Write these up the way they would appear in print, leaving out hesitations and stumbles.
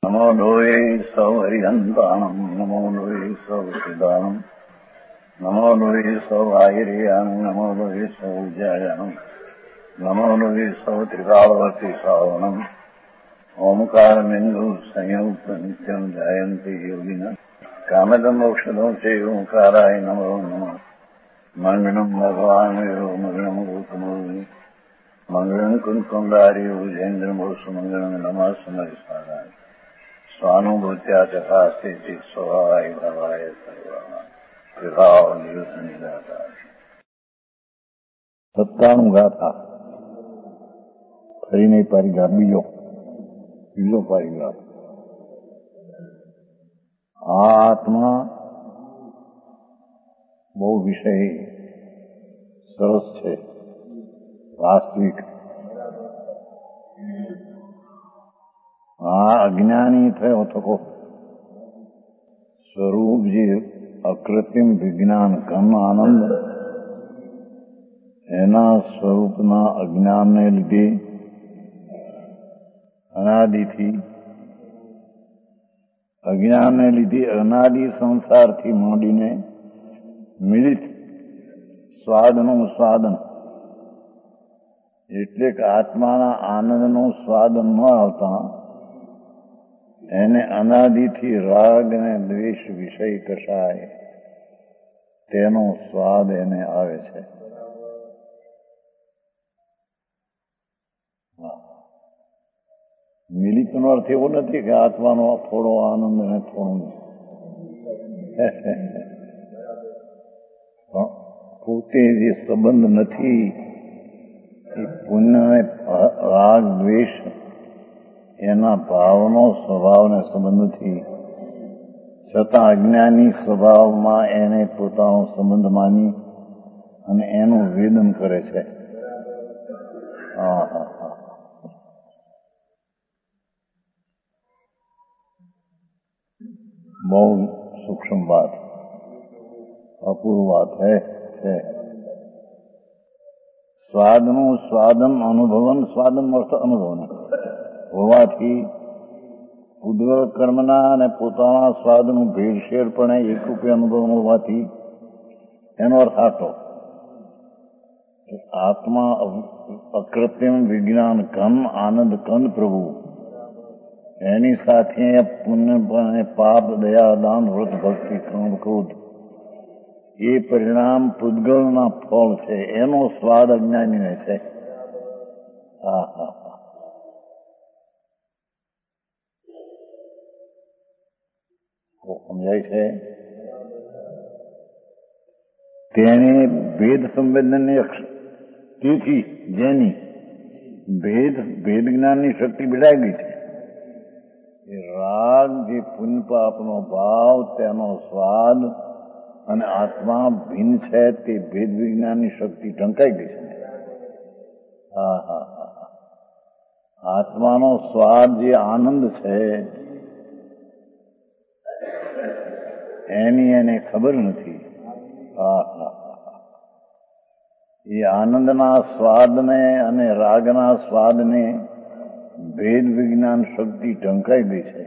નમો લોહે સૌ હરિહંતાણમ નમો લોહે સૌ સિદાનમ નમો લોહે સૌ આયર્યાણમ નમો લોહે સૌ જયાણમ નમો લોહે સૌ ત્રિકાળવતી શ્રાવણમ ઓમકારમિંદુ સંયુક્ત નિત્યમ જાયંતિ યોગિના કામદમ મોક્ષદો છે ઓંકારાય નમો નમઃ મંગળમ ભગવાન વિરો મંગળમ ગૌતમોની મંગળમ કુંકુંડાર્ય ભુજેન્દ્રમોષ મંગળમ નમઃ સમરિસારાય સ્વાનુભૂત્યા ચકાસ્તે સ્વભાવાય ભાવાય સર્વા વિભાવ નિયુત નિરાકાર 97 ગાથા ફરી નહીં પારીગ્રાફ બીજો પારીગ્રાફ. આ આત્મા બહુ વિષય સરસ છે, વાસ્તવિક. આ અજ્ઞાની થયો થકો સ્વરૂપ જે અકૃત્રિમ વિજ્ઞાન ઘન આનંદ, એના સ્વરૂપના અજ્ઞાનને લીધે અનાદિ સંસારથી માંડીને મિલિત સ્વાદનું સ્વાદન, એટલે કે આત્માના આનંદનું સ્વાદન ન આવતા એને અનાદિથી રાગ અને દ્વેષ વિષય કશાય તેનો સ્વાદ એને આવે છે. મિલિતનો અર્થ એવો નથી કે આત્માનો થોડો આનંદ અને થોડું પોતે જે સંબંધ નથી એ પુણ્ય રાગ દ્વેષ એના ભાવનો સ્વભાવને સંબંધ નથી, છતાં અજ્ઞાની સ્વભાવમાં એને પોતાનો સંબંધ માની અને એનું વેદન કરે છે. બહુ સૂક્ષ્મ વાત, અપૂર્વ વાત છે. સ્વાદનું સ્વાદન અનુભવન, સ્વાદન અર્થ અનુભવન હોવાથી ઉદ્ગલ કર્મના અને પોતાના સ્વાદનું ભેળસેળ પણ એકરૂપે અનુભવ હોવાથી એનો અર્થ આટલો: આત્મા અકૃત્રિમ વિજ્ઞાન ઘન આનંદ કંદ પ્રભુ, એની સાથે પુણ્ય પાપ દયા દાન વ્રત ભક્તિ ક્રોધ ક્રોધ એ પરિણામ પૂતગલના ફળ છે, એનો સ્વાદ અજ્ઞાનીને છે. સમજાય છે? તેને ભેદ સંવેદનની તેથી જેની ભેદ જ્ઞાનની શક્તિ બિડાઈ ગઈ છે, એ રાગ જે પુણ્ય પાપનો ભાવ તેનો સ્વાદ અને આત્મા ભિન્ન છે તે ભેદ વિજ્ઞાનની શક્તિ ઢંકાઈ ગઈ છે. આત્માનો સ્વાદ જે આનંદ છે એની એને ખબર નથી. એ આનંદના સ્વાદને અને રાગના સ્વાદને ભેદ વિજ્ઞાન શક્તિ ઢંકાઈ ગઈ છે.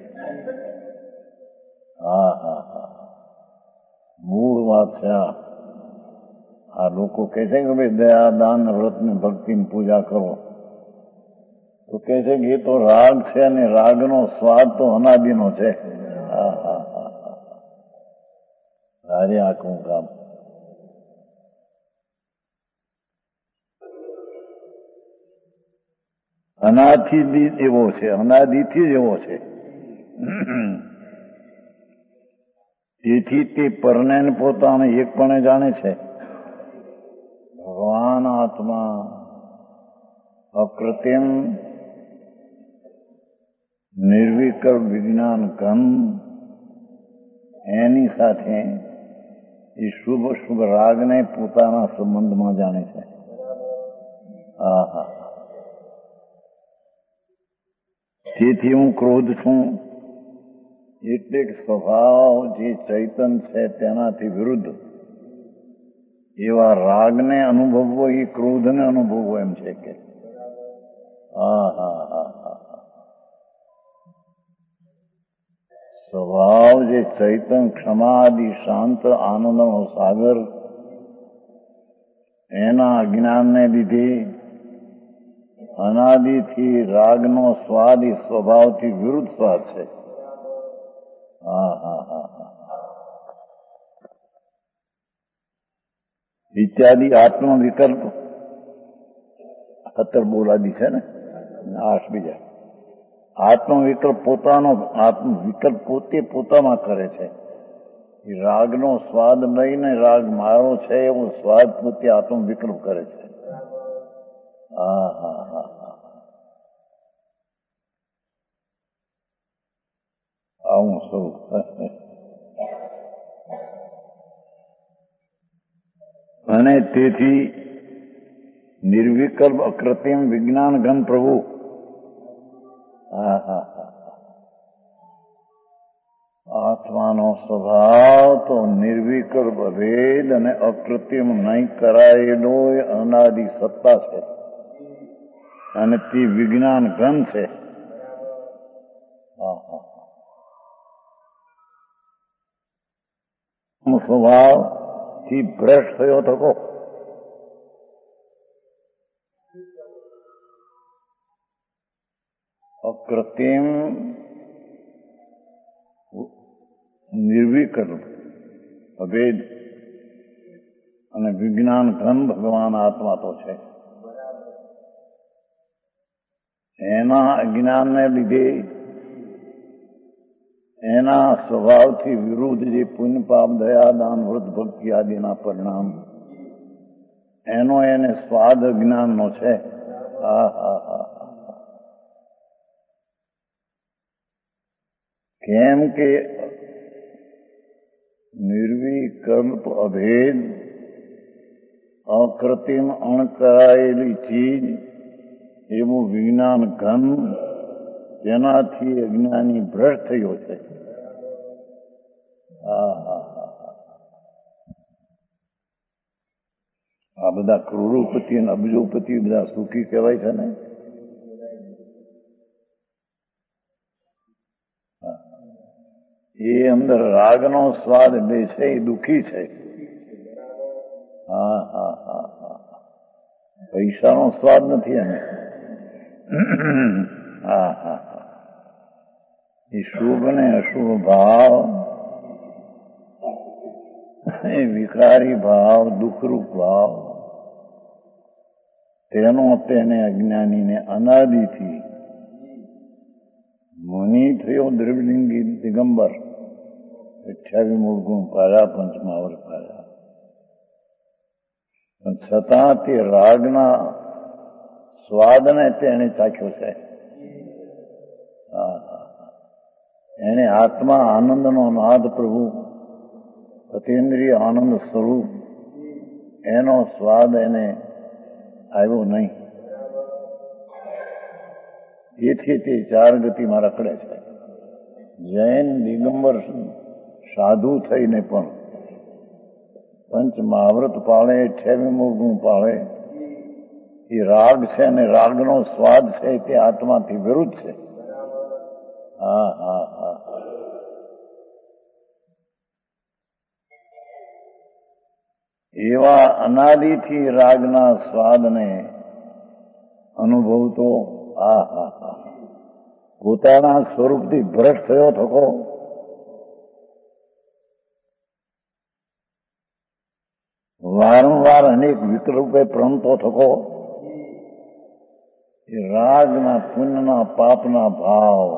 મૂળ વાત છે આ. લોકો કહે છે કે ભાઈ દયા દાન વ્રત ને ભક્તિ પૂજા કરો, તો કહે છે કે એ તો રાગ છે અને રાગનો સ્વાદ તો અનાદિનો છે. સારી આખું કામ. અનાદિથી એવો છે, અનાદિથી જ એવો છે. તેથી તે પરને પોતાને એકપણે જાણે છે. ભગવાન આત્મા અકૃત્રિમ નિર્વિકલ્પ વિજ્ઞાન ઘન, એની સાથે એ શુભ શુભ રાગને પોતાના સંબંધમાં જાણે છે. તેથી હું ક્રોધ છું, એટલે સ્વભાવ જે ચૈતન છે તેનાથી વિરુદ્ધ એવા રાગને અનુભવવો એ ક્રોધને અનુભવવો એમ છે કે સ્વભાવ જે ચૈતન ક્ષમાદિ શાંત આનંદનો સાગર એના અજ્ઞાનને લીધે અનાદિથી રાગનો સ્વાદ એ સ્વભાવથી વિરુદ્ધ સ્વાદ છે. હા હા હા હા ઇત્યાદિ આત્મવિકલ્પ 17 બોલાદી છે ને 8 બીજા. આત્મવિકલ્પ પોતાનો આત્મવિકલ્પ પોતે પોતામાં કરે છે. એ રાગનો સ્વાદ લઈને રાગ મારો છે એવો સ્વાદ પોતે આત્મવિકલ્પ કરે છે. હા હા હા હા આવું શું. અને તેથી નિર્વિકલ્પ અકૃત્રિમ વિજ્ઞાન ઘન પ્રભુ. હા હા હા આત્માનો સ્વભાવ તો નિર્વિકલ્પ ભેદ અને અકૃત્રિમ નહીં કરાયેલો અનાદિ સત્તા છે અને તે વિજ્ઞાન ઘન છે. હા હા સ્વભાવ થી ભ્રષ્ટ થયો થકો. અકૃત્રિમ નિર્વિકલ્પ અભેદ અને વિજ્ઞાન ઘન ભગવાન આત્મા તો છે. એના અજ્ઞાનને લીધે એના સ્વભાવથી વિરુદ્ધ જે પુણ્ય પાપ દયા દાન વૃદ્ધ ભક્તિ આદિના પરિણામ એનો એને સ્વાદ અજ્ઞાનનો છે. હા હા હા કેમ કે નિર્વિકલ્પ અભેદ અકૃત્રિમ અણકરાયેલી ચીજ એવું વિજ્ઞાન ઘન જેનાથી અજ્ઞાની ભ્રષ્ટ થયો છે. હા હા હા આ બધા કરોડોપતિ અને અબજોપતિ બધા સુખી કહેવાય છે ને. એ અંદર રાગનો સ્વાદ લે છે એ દુઃખી છે. હા હા હા હા પૈસાનો સ્વાદ નથી એને. હા હા હા એ શુભ ને અશુભ ભાવ એ વિકારી ભાવ દુઃખરૂપ ભાવ તેનો તેને અજ્ઞાનીને અનાદિથી મુનિ થયો દ્રવિલિંગી દિગંબર 28 મૂળ ગુણ પાયા પંચમાવર પાયા પણ છતાં તે રાગના સ્વાદને તેને ચાખ્યો છે. એને આત્મા આનંદનો નાદ પ્રભુ અતિન્દ્રિય આનંદ સ્વરૂપ એનો સ્વાદ એને આવ્યો નહીં. તેથી તે 4 ગતિમાં રખડે છે. જૈન દિગંબર સાધુ થઈને પણ પંચ મહાવ્રત પાળે 28 ગુણ પાળે એ રાગ છે અને રાગનો સ્વાદ છે તે આત્માથી વિરુદ્ધ છે. હા હા હા એવા અનાદિથી રાગના સ્વાદને અનુભવતો આ હા હા પોતાના સ્વરૂપથી ભ્રષ્ટ થયો થકો. વારંવાર અનેક વિકલ્પે પ્રમતો થકો. એ રાગના પુણ્યના પાપના ભાવ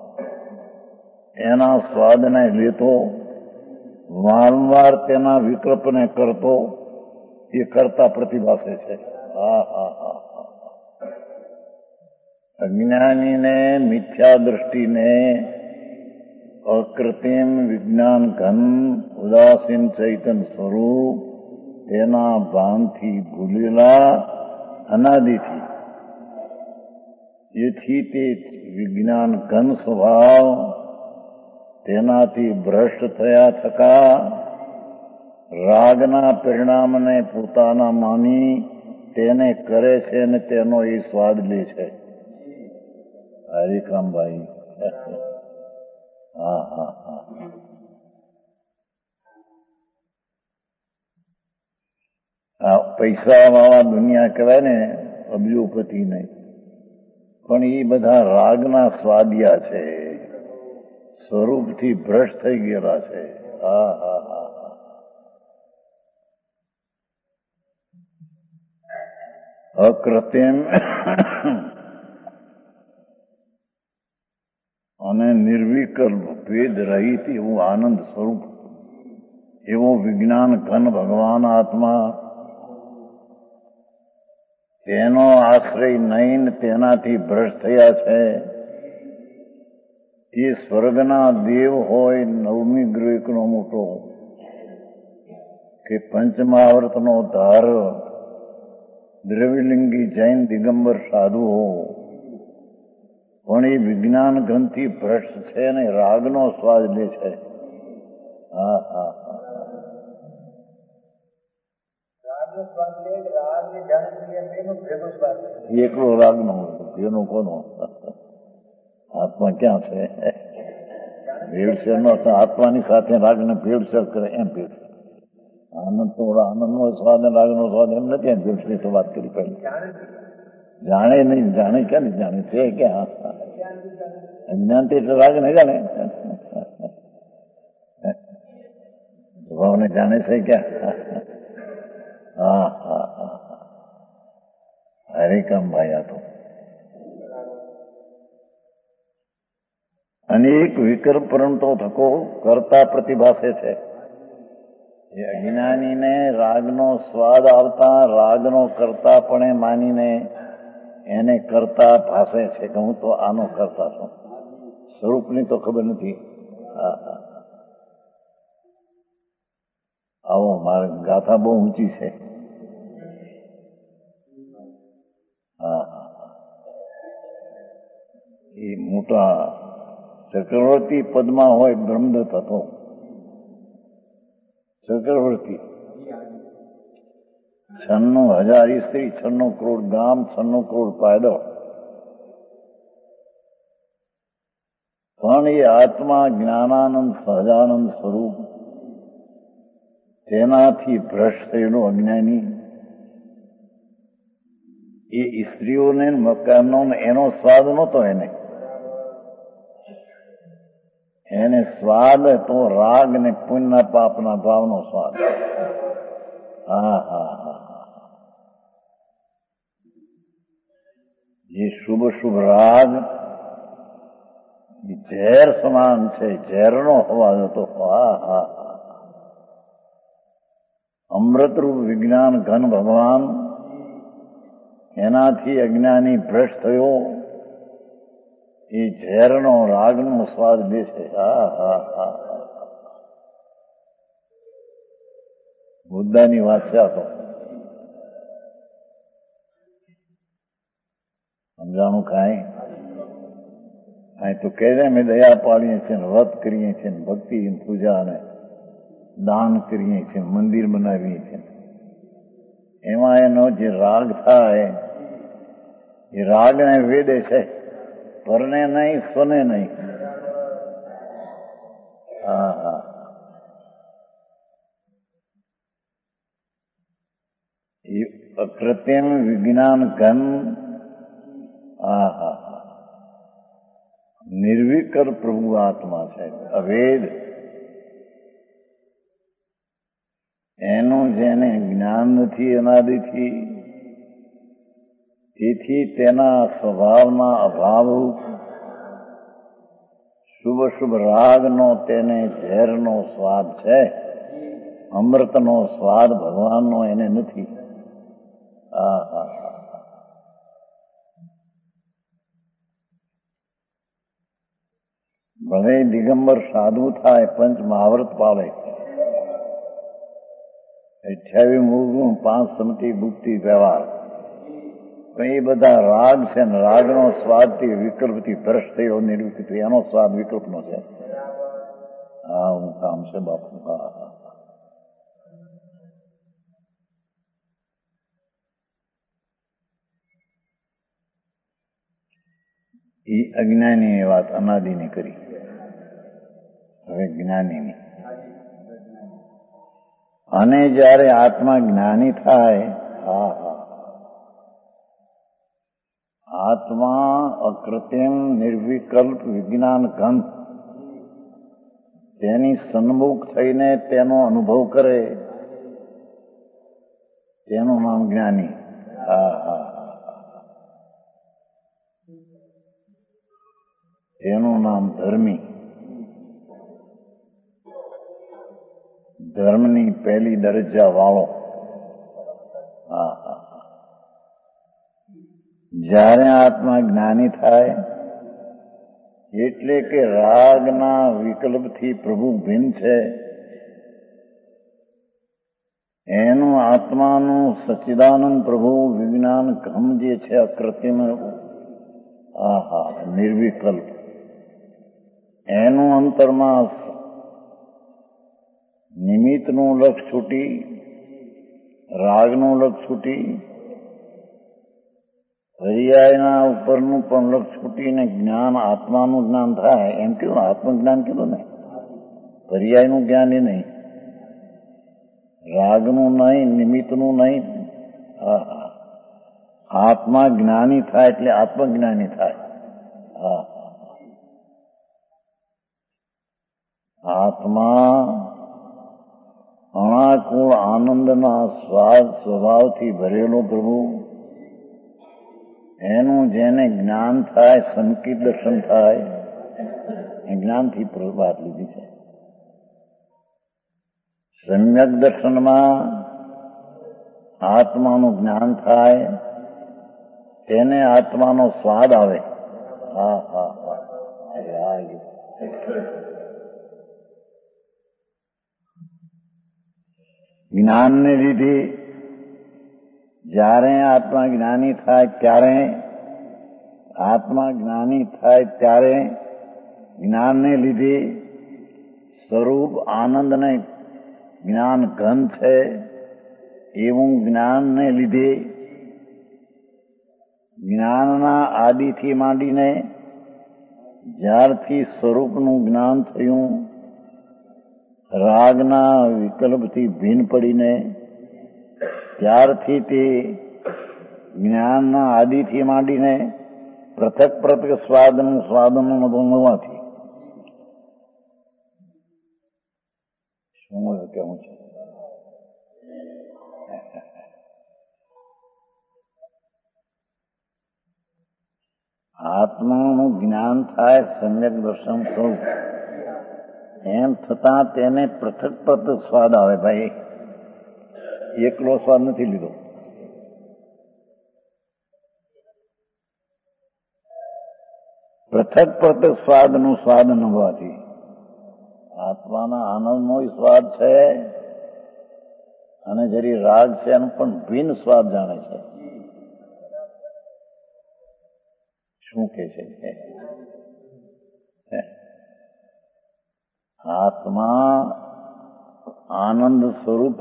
એના સ્વાદને લેતો વારંવાર તેના વિકલ્પને કરતો એ કરતા પ્રતિભાસે છે. હા હા હા અજ્ઞાનીને મિથ્યા દ્રષ્ટિને અકૃત્રિમ વિજ્ઞાન ઘન ઉદાસીન ચૈતન સ્વરૂપ તેના ભાનથી ભૂલેલા અનાદિથી એથી તે વિજ્ઞાન ઘન સ્વભાવ તેનાથી ભ્રષ્ટ થયા થકા રાગના પરિણામને પોતાના માની તેને કરે છે અને તેનો એ સ્વાદ લે છે. હરિકામભાઈ હા હા હા. આ પૈસા વાળા દુનિયા કહેવાય ને અબજોપતિ નહીં, પણ એ બધા રાગના સ્વાદિયા છે, સ્વરૂપથી ભ્રષ્ટ થઈ ગયેલા છે. હા હા હા. અકૃત્રિમ અને નિર્વિકલ્પ ભેદ રહિત એવું આનંદ સ્વરૂપ, એવો વિજ્ઞાન ઘન ભગવાન આત્મા, તેનો આશ્રય નહીં તેનાથી ભ્રષ્ટ થયા છે. તે સ્વર્ગના દેવ હોય, નવમી ગ્રહનો મોટો કે પંચમહાવર્તનો ધાર, દ્રવિલિંગી જૈન દિગંબર સાધુ હો, પણ એ વિજ્ઞાન ઘનથી ભ્રષ્ટ છે ને રાગનો સ્વાદ લે છે. હા હા હા. એકલો રાગનો એનો કોનો આત્મા ક્યાં છે? ભેળસેળ નો આત્માની સાથે રાગને ભેળસેળ કરે એમ ભેળસેળ. આનંદ તો આનંદનો સ્વાદ રાગનો સ્વાદ એમ નથી. ભેળસેળ તો વાત કરી પહેલી. જાણે નહીં, જાણે ક્યાં નહીં જાણે છે ક્યાં? અજ્ઞાનથી એટલે રાગ નહીં જાણે, સ્વભાવને જાણે છે ક્યાં? હા હા હા. હરિકામ ભાઈ આ તો અનેક વિકલ્પ પરંતો થકો કરતા પ્રતિભાસે છે. એ અજ્ઞાનીને રાગનો સ્વાદ આવતા રાગનો કરતા પણ માનીને એને કરતા ભાસે છે કે હું તો આનો કરતા છું. સ્વરૂપની તો ખબર નથી. હા હા. આવો મારી ગાથા બહુ ઊંચી છે. હા હા. એ મોટા ચક્રવર્તી પદમાં હોય બ્રહ્મદત્ત હતો. ચક્રવર્તી 96,000 સ્ત્રી, 96 કરોડ ગામ, 96 કરોડ પાયદળ, પણ એ આત્મા જ્ઞાનાનંદ સહજાનંદ સ્વરૂપ, તેનાથી ભ્રષ્ટ થયેલો અજ્ઞાની એ સ્ત્રીઓને મકાનો એનો સ્વાદ નહોતો. એને સ્વાદ તો રાગ ને પુણ્યના પાપના ભાવનો સ્વાદ. હા હા હા. જે શુભ શુભ રાગ ઝેર સમાન છે, ઝેરનો અવાજ હતો. હા હા. અમૃતરૂપ વિજ્ઞાન ઘન ભગવાન, એનાથી અજ્ઞાની ભ્રષ્ટ થયો. એ ઝેરનો રાગનો સ્વાદ લે છે. હા હા હા. મુદ્દાની વાત છે આ તો. સમજાણું કાંઈ? કાંઈ તો કહે છે અમે દયા પાડીએ છીએ, વ્રત કરીએ છીએ, ભક્તિ પૂજા અને દાન કરીએ છીએ, મંદિર બનાવીએ છીએ. એમાં એનો જે રાગ થાય એ રાગને વેદે છે, પરને નહીં, સ્વને નહીં. હા હા. એ અકૃત્રિમ વિજ્ઞાન ઘન, હા હા હા, નિર્વિકર પ્રભુ આત્મા છે, અભેદ. એનું જેને જ્ઞાન નથી અનાદિથી, તેથી તેના સ્વભાવના અભાવરૂપ શુભ શુભ રાગનો તેને ઝેરનો સ્વાદ છે. અમૃતનો સ્વાદ ભગવાનનો એને નથી. હા હા હા. ભલે દિગંબર સાધુ થાય, પંચ મહાવ્રત પાળે, 28 મૂળગુણ, 5 સમતિ ભુક્તિ વ્યવહાર, પણ એ બધા રાગ છે ને રાગનો સ્વાદથી વિકલ્પથી ભ્રષ્ટ થયો નિર્વિકલ્પ, એનો સ્વાદ વિકલ્પનો છે. હા હું કામ છે બાપુ. હા હા. એ અજ્ઞાની વાત અનાદિની કરી. હવે જ્ઞાનીની. અને જયારે આત્મા જ્ઞાની થાય, આત્મા અકૃત્રિમ નિર્વિકલ્પ વિજ્ઞાન ઘન તેની સન્મુખ થઈને તેનો અનુભવ કરે, તેનું નામ જ્ઞાની. તેનું નામ ધર્મી. ધર્મની પહેલી દરજ્જા વાળો. જ્યારે આત્મા જ્ઞાની થાય એટલે કે રાગના વિકલ્પથી પ્રભુ ભિન્ન છે, એનું આત્માનું સચ્ચિદાનંદ પ્રભુ વિજ્ઞાન ઘન જે છે અકૃત્રિમ, નિર્વિકલ્પ, એનું અંતરમાં નિમિત્તનું લક્ષ છૂટી, રાગનું લક્ષ છૂટી, પર્યાયના ઉપરનું પણ લક્ષ છૂટીને જ્ઞાન આત્માનું જ્ઞાન થાય. એમ કીધું ને, આત્મજ્ઞાન કીધું ને, પર્યાયનું જ્ઞાન એ નહીં, રાગનું નહીં, નિમિત્તનું નહીં. આત્મા જ્ઞાની થાય એટલે આત્મજ્ઞાની થાય. આત્મા અણાકુળ આનંદના સ્વાદ સ્વભાવથી ભરેલો પ્રભુ, એનું જેને જ્ઞાન થાય, સંકિત દર્શન થાય, એ જ્ઞાનથી વાત લીધી છે. સમ્યક દર્શનમાં આત્માનું જ્ઞાન થાય, તેને આત્માનો સ્વાદ આવે. જ્ઞાનને લીધે જ્યારે આત્મા જ્ઞાની થાય ત્યારે, આત્મા જ્ઞાની થાય ત્યારે જ્ઞાનને લીધે સ્વરૂપ આનંદને જ્ઞાન ઘન છે એવું જ્ઞાનને લીધે જ્ઞાનના આદિથી માંડીને જ્યારથી સ્વરૂપનું જ્ઞાન થયું, રાગના વિકલ્પથી ભિન્ન પડીને ત્યારથી તે જ્ઞાનના આદિથી માંડીને પૃથક પૃથક સ્વાદનો અનુભવવાથી શું કેવું છે? આત્માનું જ્ઞાન થાય, સમ્યક દર્શન થવું, એમ થતા તેને પૃથક પૃથક સ્વાદ આવે. ભાઈ, એકલો સ્વાદ નથી લીધો. પૃથક પૃથક સ્વાદનું સ્વાદ અનુભવાથી આત્માના આનંદનો સ્વાદ છે, અને જરી રાગ છે એનું પણ ભિન્ન સ્વાદ જાણે છે. શું કે છે? આત્મા આનંદ સ્વરૂપ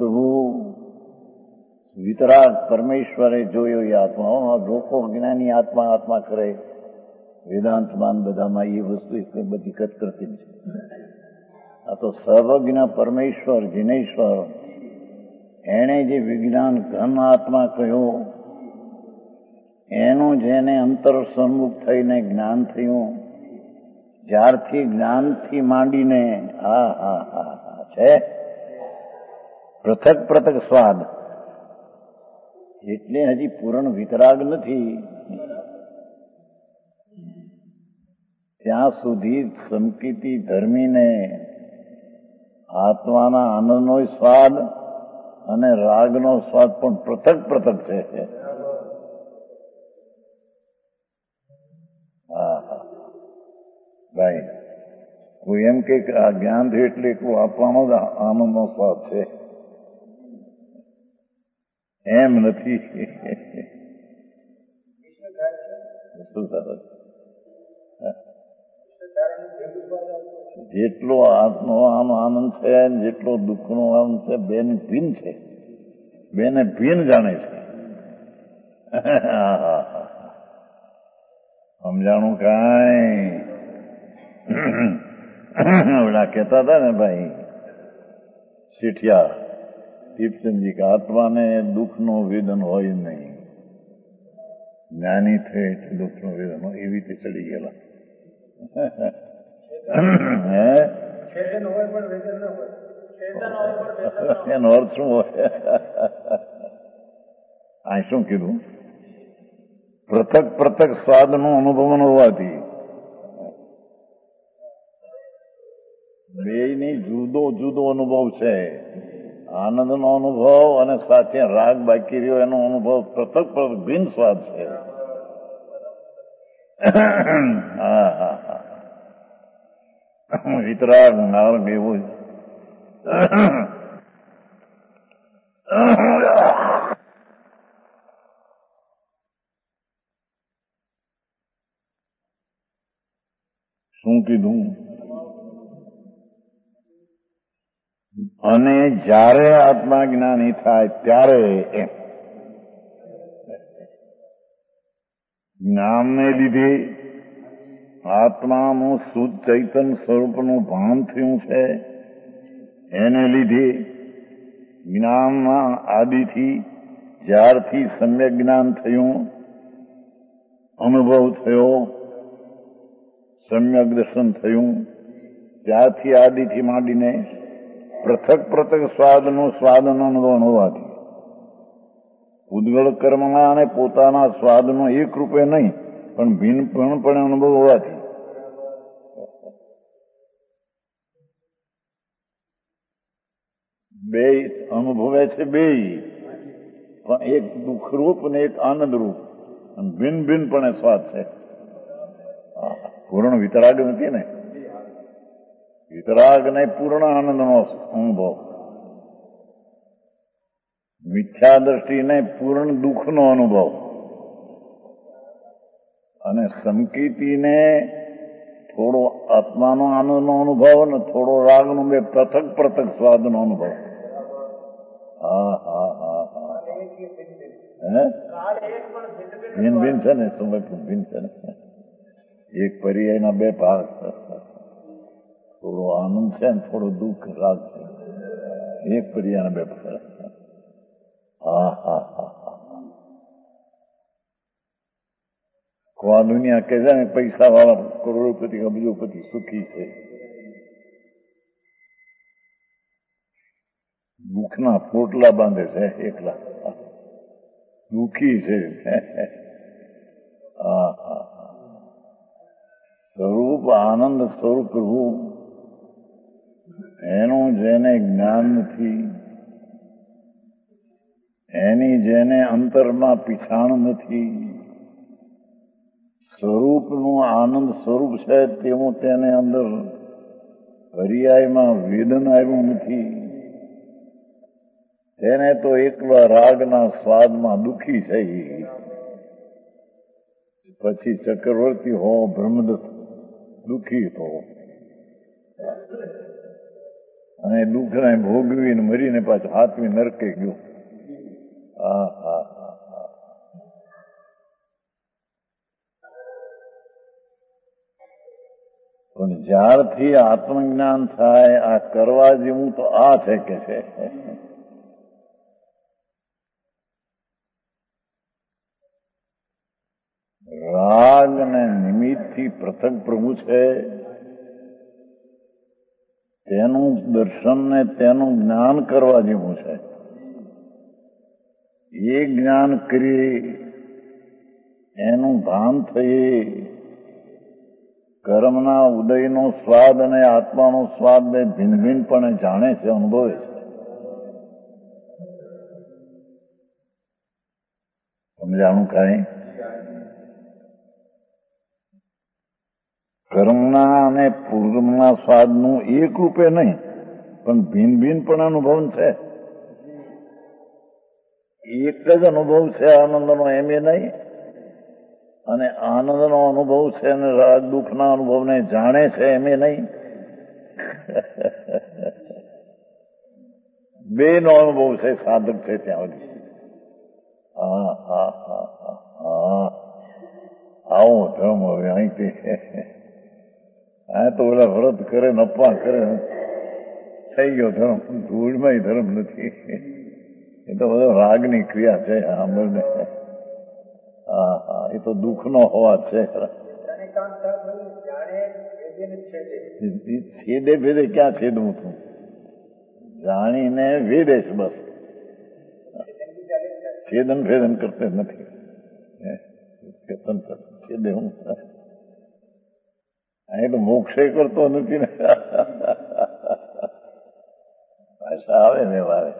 વિતરાગ પરમેશ્વરે જોયો. એ આત્મા, લોકો જ્ઞાની આત્મા આત્મા કરે, વેદાંતમાન બધામાં એ વસ્તુ બધી કૃત્રિમ છે. આ તો સર્વજ્ઞ પરમેશ્વર જીનેશ્વર, એણે જે વિજ્ઞાન ઘન આત્મા કહ્યો, એનું જેને અંતર સન્મુખ થઈને જ્ઞાન થયું, જ્યારથી જ્ઞાનથી માંડીને છે પૃથક પૃથક સ્વાદ, એટલે હજી પૂર્ણ વિતરાગ નથી. ત્યાં સુધી સંકિતી ધર્મીને આત્માના આનંદનો સ્વાદ અને રાગનો સ્વાદ પણ પૃથક પૃથક છે. ભાઈ, કોઈ એમ કે આ જ્ઞાન છે એટલે એટલું આપવાનો જ આનંદનો સ્વાદ છે, એમ નથી. શું સરસ! જેટલો આત્મનો આનંદ છે, જેટલો દુઃખનો આનંદ છે, બેને ભિન્ન છે, બેને ભિન્ન જાણે છે. સમજાણું કાંઈ? ઓલા કહેતા હતા ને ભાઈ શેઠિયા દીપચંદજી કે આત્માને દુઃખનો વેદન હોય નહીં, જ્ઞાની થયે એટલે દુઃખનો વેદન હોય, એવી રીતે ચડી ગયેલા. એનો અર્થ શું હોય? આ શું કીધું? પૃથક પૃથક સ્વાદનો અનુભવ ન હોવાથી બેયની જુદો જુદો અનુભવ છે. આનંદનો અનુભવ અને સાથે રાગ બાકી રહ્યો એનો અનુભવ પૃથક પૃથક ભિન્ન સ્વાદ છે. હા હા હા, વિતરાગ માર્ગ એવું શું કીધું? અને જ્યારે આત્મા જ્ઞાની થાય ત્યારે જ્ઞાનને લીધે આત્માનું શુદ્ધ ચૈતન સ્વરૂપનું ભાન થયું છે. એને લીધે જ્ઞાનના આદિથી જ્યારથી સમ્યક જ્ઞાન થયું, અનુભવ થયો, સમ્યક દર્શન થયું, ત્યારથી આદિથી માંડીને પૃથક પૃથક સ્વાદનો અનુભવ હોવાથી ઉદ્ગળ કર્મના અને પોતાના સ્વાદનો એક રૂપે નહીં પણ ભિન્નપણે અનુભવ હોવાથી બે અનુભવે છે. બે પણ એક દુઃખરૂપ અને એક આનંદરૂપ અને ભિન્ન ભિન્નપણે સ્વાદ છે. પૂર્ણ વિતરાગ નથી ને, વિતરાગ ને પૂર્ણ આનંદનો અનુભવ, મિથ્યા દ્રષ્ટિને પૂર્ણ દુઃખનો અનુભવ અને સંકિતિને થોડો આત્માનો આનંદનો અનુભવ અને થોડો રાગનો, બે પૃથક પૃથક સ્વાદનો અનુભવ. હા હા હા હા, ભિન્ન ભિન્ન છે ને, સમય ભિન્ન છે ને. એક પર્યાયના બે ભાગ, થોડો આનંદ છે ને થોડો દુઃખ રાગ છે. એક પર્યાયના બે ભાગ. હા હા હા હા. આ દુનિયા કે છે ને પૈસા વાળા કરોડપતિ અબજોપતિ સુખી છે, દુઃખના પોટલા બાંધે છે એકલા, દુઃખી છે. હા હા, સ્વરૂપ આનંદ સ્વરૂપ પ્રભુ એનું જેને જ્ઞાન નથી, એની જેને અંતરમાં પીછાણ નથી, સ્વરૂપનું આનંદ સ્વરૂપ છે તેવું તેને અંદર પર્યાયમાં વેદન આવ્યું નથી, તેને તો એકલા રાગના સ્વાદમાં દુઃખી થઈ, પછી ચક્રવર્તી હો બ્રહ્મદત્ત દુઃખી હતો અને દુઃખને ભોગવીને મરીને પાછું હાથવી નરકે ગયો. હા હા હા હા. પણ જ્યારથી આત્મજ્ઞાન થાય આ કરવા જેવું તો આ છે કે છે. રાગ અને નિમિત્તથી પૃથક પ્રભુ છે, તેનું દર્શન ને તેનું જ્ઞાન કરવા જેવું છે. એ જ્ઞાન કરીએ, એનું ભાન થઈએ, કર્મના ઉદયનો સ્વાદ અને આત્માનો સ્વાદ બે ભિન્ન ભિન્નપણે જાણે છે, અનુભવે છે. સમજાણું કાંઈ? કર્મના અને પૂર્વના સ્વાદનું એક રૂપે નહીં પણ ભિન્ન ભિન્ન પણ અનુભવ છે. એક જ અનુભવ છે આનંદનો, એમ એ નહીં, અને આનંદનો અનુભવ છે અને રાગ દુઃખના અનુભવને જાણે છે એમ એ નહીં. બે નો અનુભવ છે, સાધક છે ત્યાં સુધી. હા હા હા હા હા, આવો ધર્મ હવે અહીંથી આ તો ઓલા વ્રત કરે ને અપવા કરે થઈ ગયો ધર્મ. ધૂળમાં ધર્મ નથી. એ તો બધો રાગની ક્રિયા છે. સાંભળને. હા હા, એ તો દુઃખનો હોવા છે. છેદે ભેદે ક્યાં છેદવું છું? જાણીને વેદે છે બસ. છેદન ભેદન કરતે નથી. છેદે હું અહીં તો મોક્ષે કરતો નથી ને. ભાષા આવે ને વારે.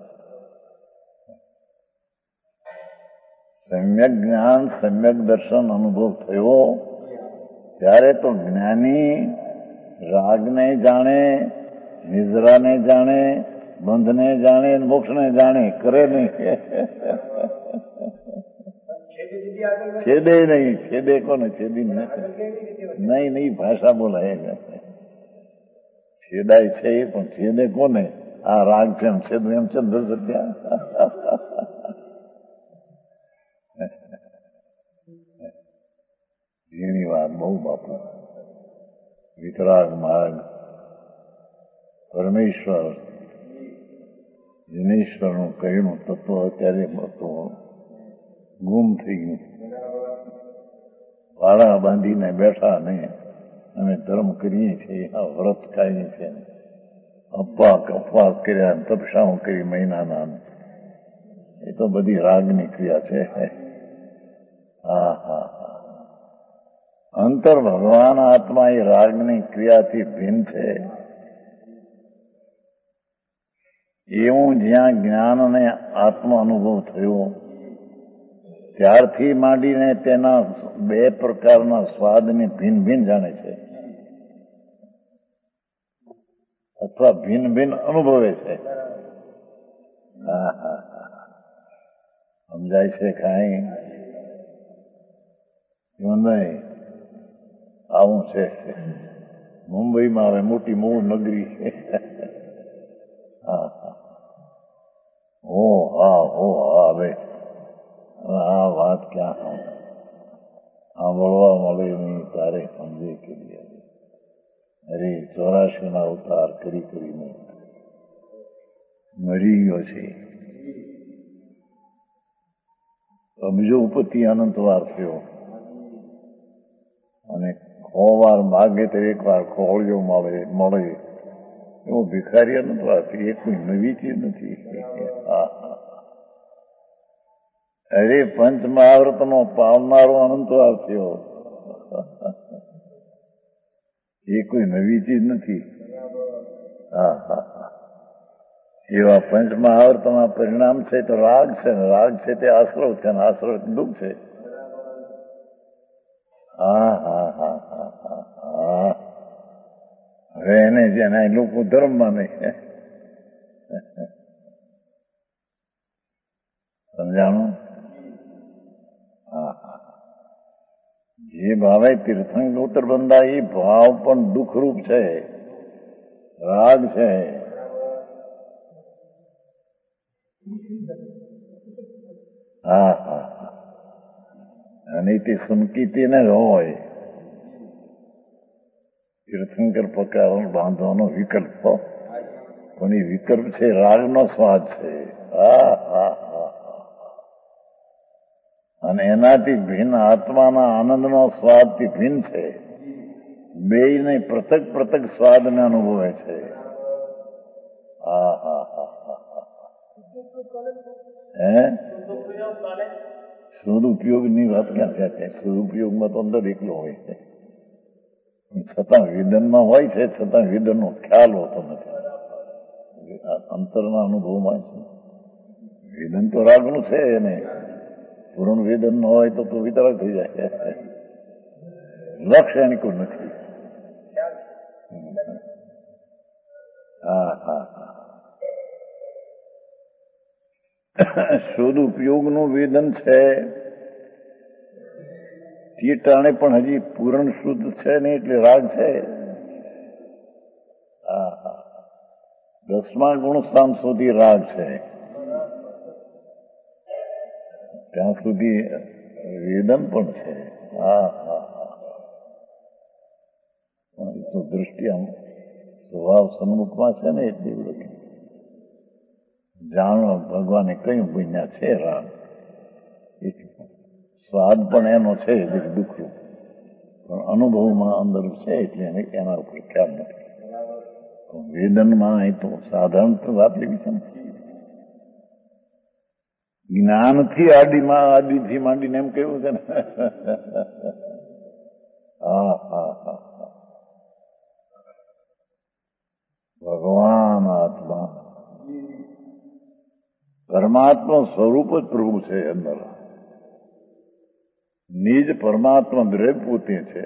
સમ્યક જ્ઞાન સમ્યક દર્શન અનુભવ થયો ત્યારે તો જ્ઞાની રાગને જાણે, નિદ્રાને જાણે, બંધને જાણે, મોક્ષને જાણે, કરે નહીં. છેદે નહીં. છેદે કોને? છેદી નથી. નહીં નહીં, ભાષા બોલાય. છેદાય છે એ પણ છેદે કોને? આ રાગ છે એમ છેદ એમ છે. સત્યા ઝીણી વાત બહુ બાપુ. વિતરાગ માર્ગ પરમેશ્વર જીનેશ્વરનું કહેલું તત્વ અત્યારે ગુમ થઈ ગયું. વાળા બાંધીને બેઠા ને અમે ધર્મ કરીએ છીએ, આ વ્રત ખાઈએ છીએ, ઉપવાસ કર્યા, તપસ્યાઓ કરી મહિનાના. એ તો બધી રાગની ક્રિયા છે. હા હા હા. અંતર ભગવાન આત્મા એ રાગની ક્રિયાથી ભિન્ન છે. એવું જ્યાં જ્ઞાન અને આત્મ અનુભવ થયો ત્યારથી માંડીને તેના બે પ્રકારના સ્વાદને ભિન્ન ભિન્ન જાણે છે અથવા ભિન્ન ભિન્ન અનુભવે છે. હા હા હા, સમજાય છે કાંઈ? જીવનભાઈ આવું છે. મુંબઈમાં હવે મોટી મૂળ નગરી. હા હા, હો હા હો હા. હવે આ વાત ક્યાં સાંભળવા મળે નહીં તારે સમજે કે અરે 84 ના અવતાર કરી કરીને મરી ગયો છે. અબજોપતિ અનંતવાર થયો અને 100 વાર માગે તો 1 વાર ખોળ્યો મળે એવો ભિખારી અનંતવાર છે. એ કોઈ નવી ચીજ નથી. અરે પંચ મહાવ્રતનો પામનારો અનંતવાર થયો. એ કોઈ નવી ચીજ નથી. હા હા હા, એવા પંચ મહાવ્રતના પરિણામ છે તો રાગ છે ને રાગ છે તે આશ્રવ છે ને આશ્રવ દુઃખ છે. હા હા હા હા હા હા. હવે એને જેને લોકો ધર્મમાં નહીં. સમજાણું? હા હા. જે ભાવે તીર્થંકર બંધા એ ભાવ પણ દુઃખરૂપ છે, રાગ છે. હા હા હા. અને તે સંકિતી ને હોય તીર્થંકર પ્રકાર બાંધવાનો વિકલ્પ, પણ એ વિકલ્પ છે રાગનો સ્વાદ છે. હા હા હા. અને એનાથી ભિન્ન આત્માના આનંદનો સ્વાદથી ભિન્ન છે. બેયને પૃથક પૃથક સ્વાદને અનુભવે છે. હા હા હા હા હા. હે સદુપયોગની વાત ક્યાં છે? સદુપયોગમાં તો અંદર એકલો હોય છે, છતાં વિદનમાં હોય છે, છતાં વિદનનો ખ્યાલ હોતો નથી. અંતરના અનુભવમાં છે. વેદન તો રાગનું છે એને પૂર્ણ વેદન ન હોય તો વિતરાગ થઈ જાય. લક્ષ્ય એની કોઈ નથી. હા હા હા. સદુપયોગનું વેદન છે તે ટાણે પણ હજી પૂર્ણ શુદ્ધ છે ને એટલે રાગ છે. હા હા. 10મા ગુણસ્થાન સુધી રાગ છે, ત્યાં સુધી વેદન પણ છે. હા હા હા. તો તો દૃષ્ટિ આમ સ્વભાવ સન્મુખમાં છે ને એટલી બધું જાણો ભગવાને કયું બન્યા છે રાગ સ્વાદ પણ એનો છે દુઃખનું પણ અનુભવમાં અંદર છે એટલે એના ઉપર ખ્યાલ નથી. વેદનમાં અહીં તો સાધારણ તો વાત એવી છે ને જ્ઞાનથી આદિથી માંડીને એમ કેવું છે ને હા હા હા ભગવાન આત્મા પરમાત્મા સ્વરૂપ જ પ્રભુ છે અંદર નિજ પરમાત્મા દ્રવ્ય પોતે છે.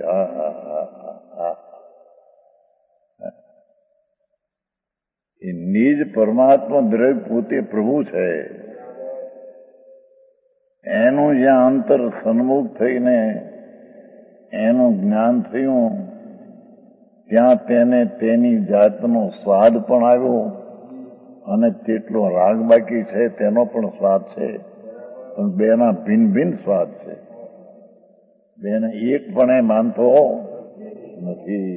એ નિજ પરમાત્મા દ્રવ્ય પોતે પ્રભુ છે. એનું જ્યાં અંતર સન્મુખ થઈને એનું જ્ઞાન થયું ત્યાં તેને તેની જાતનો સ્વાદ પણ આવ્યો અને તેટલો રાગ બાકી છે તેનો પણ સ્વાદ છે પણ બેના ભિન્ન ભિન્ન સ્વાદ છે. બેને એક પણ એ માનતો નથી.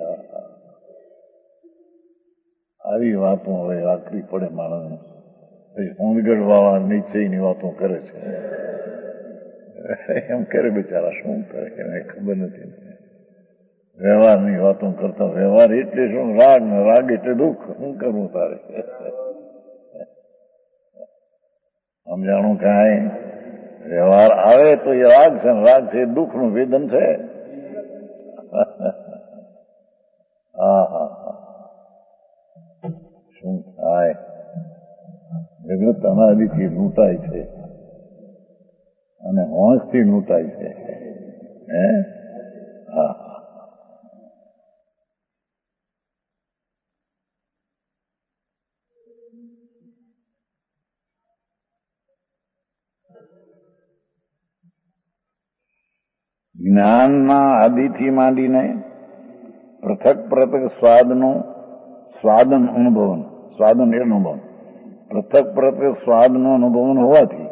આવી વાતો હવે રાખવી પડે માણસને. પછી ઊંધગઢ વાળા નિશ્ચયની વાતો કરે છે એમ કરે બિચારા શું કરે એને ખબર નથી. વ્યવહારની વાતો કરતા વ્યવહાર એટલે શું રાગ ને રાગ એટલે દુઃખ શું કરવું તારે સમજાણું કાંઈ વ્યવહાર આવે તો એ રાગ છે રાગ છે એ દુઃખનું વેદન છે. હા હા હા શું થાય જગત અનાદિથી લૂંટાય છે અને હોંશથી લૂંટાય છે. હે હા જ્ઞાનના આદિથી માંડીને પૃથક પૃથક સ્વાદન અનુભવન સ્વાદન એ અનુભવન પૃથક પૃથક સ્વાદનો અનુભવન હોવાથી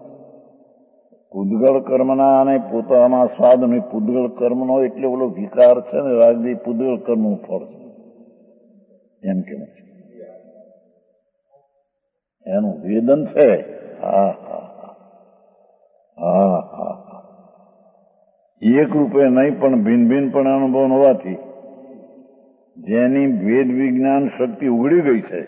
પૂદગળ કર્મના અને પોતાના સ્વાદ અને પૂદગળ કર્મનો એટલે ઓલો વિકાર છે ને રાજની પૂદગળ કર્મનું ફળ છે એમ કેવું છે એનું વેદન છે. હા હા હા હા એક રૂપે નહીં પણ ભિન્ન ભિન્ન પણ અનુભવ હોવાથી જેની વેદ વિજ્ઞાન શક્તિ ઉઘડી ગઈ છે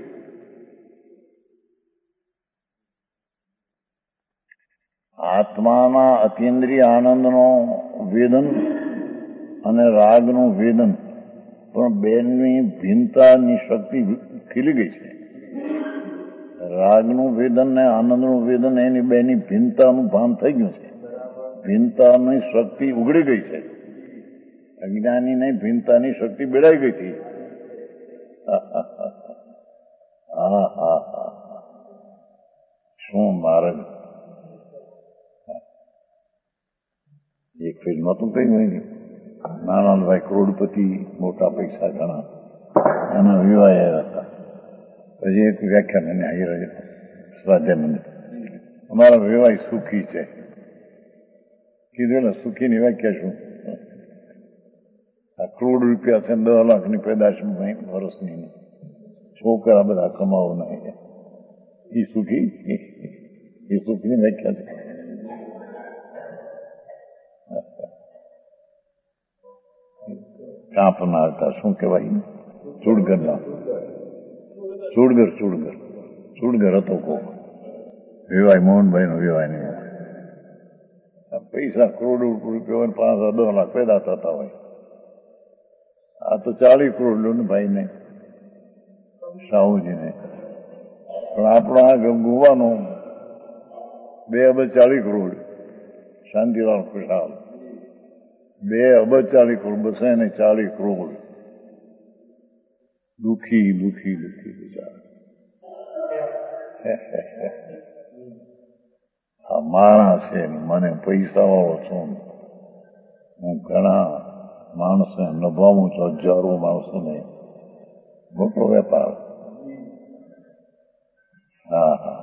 આત્માના અતિન્દ્રિય આનંદનો વેદન અને રાગનું વેદન પણ બેની ભિન્નતાની શક્તિ ખીલી ગઈ છે. રાગનું વેદન ને આનંદનું વેદન એની બેની ભિન્નતાનું ભાન થઈ ગયું છે. ભિન્નતાની શક્તિ ઉઘડી ગઈ છે. અજ્ઞાનીને ભિન્નતાની શક્તિ બેડાઈ ગઈ હતી. હા હા હા શું માર્ગ એક ફિલ્મ હતું કઈ હોય નાનાભાઈ કરોડપતિ મોટા પૈસા ઘણા એના વિવાહ આવ્યા હતા. પછી એક વ્યાખ્યાન એને આવી રહ્યો સ્વાધ્યાય અમારા વિવાહ સુખી છે કીધું ને સુખીની વ્યાખ્યા શું આ કરોડ રૂપિયા છે 10 લાખની પેદાશ વર્ષની છોકરા બધા કમાવો નહીં એ સુખીની વ્યાખ્યા છે. કાંપના હતા શું કહેવાય ચુડગરના ચુડગર હતો કોક વિવાય મોહનભાઈ નો વિવાય નહીં પૈસા કરોડો રૂપિયા 5-10 લાખ પેદા થતા હોય. આ તો 40 કરોડ લો ને ભાઈ ને સાહુજીને પણ આપણો આ ગોવાનો 2 અબજ 40 કરોડ શાંતિલાલ ખુશાલ 2 અબજ 40 કરોડ બસે ને 40 કરોડ દુઃખી બિચારા. આ માણસ છે મને પૈસા વાળો છું હું ઘણા માણસને નભાવું છું હજારો માણસોને મોટો વેપાર. હા હા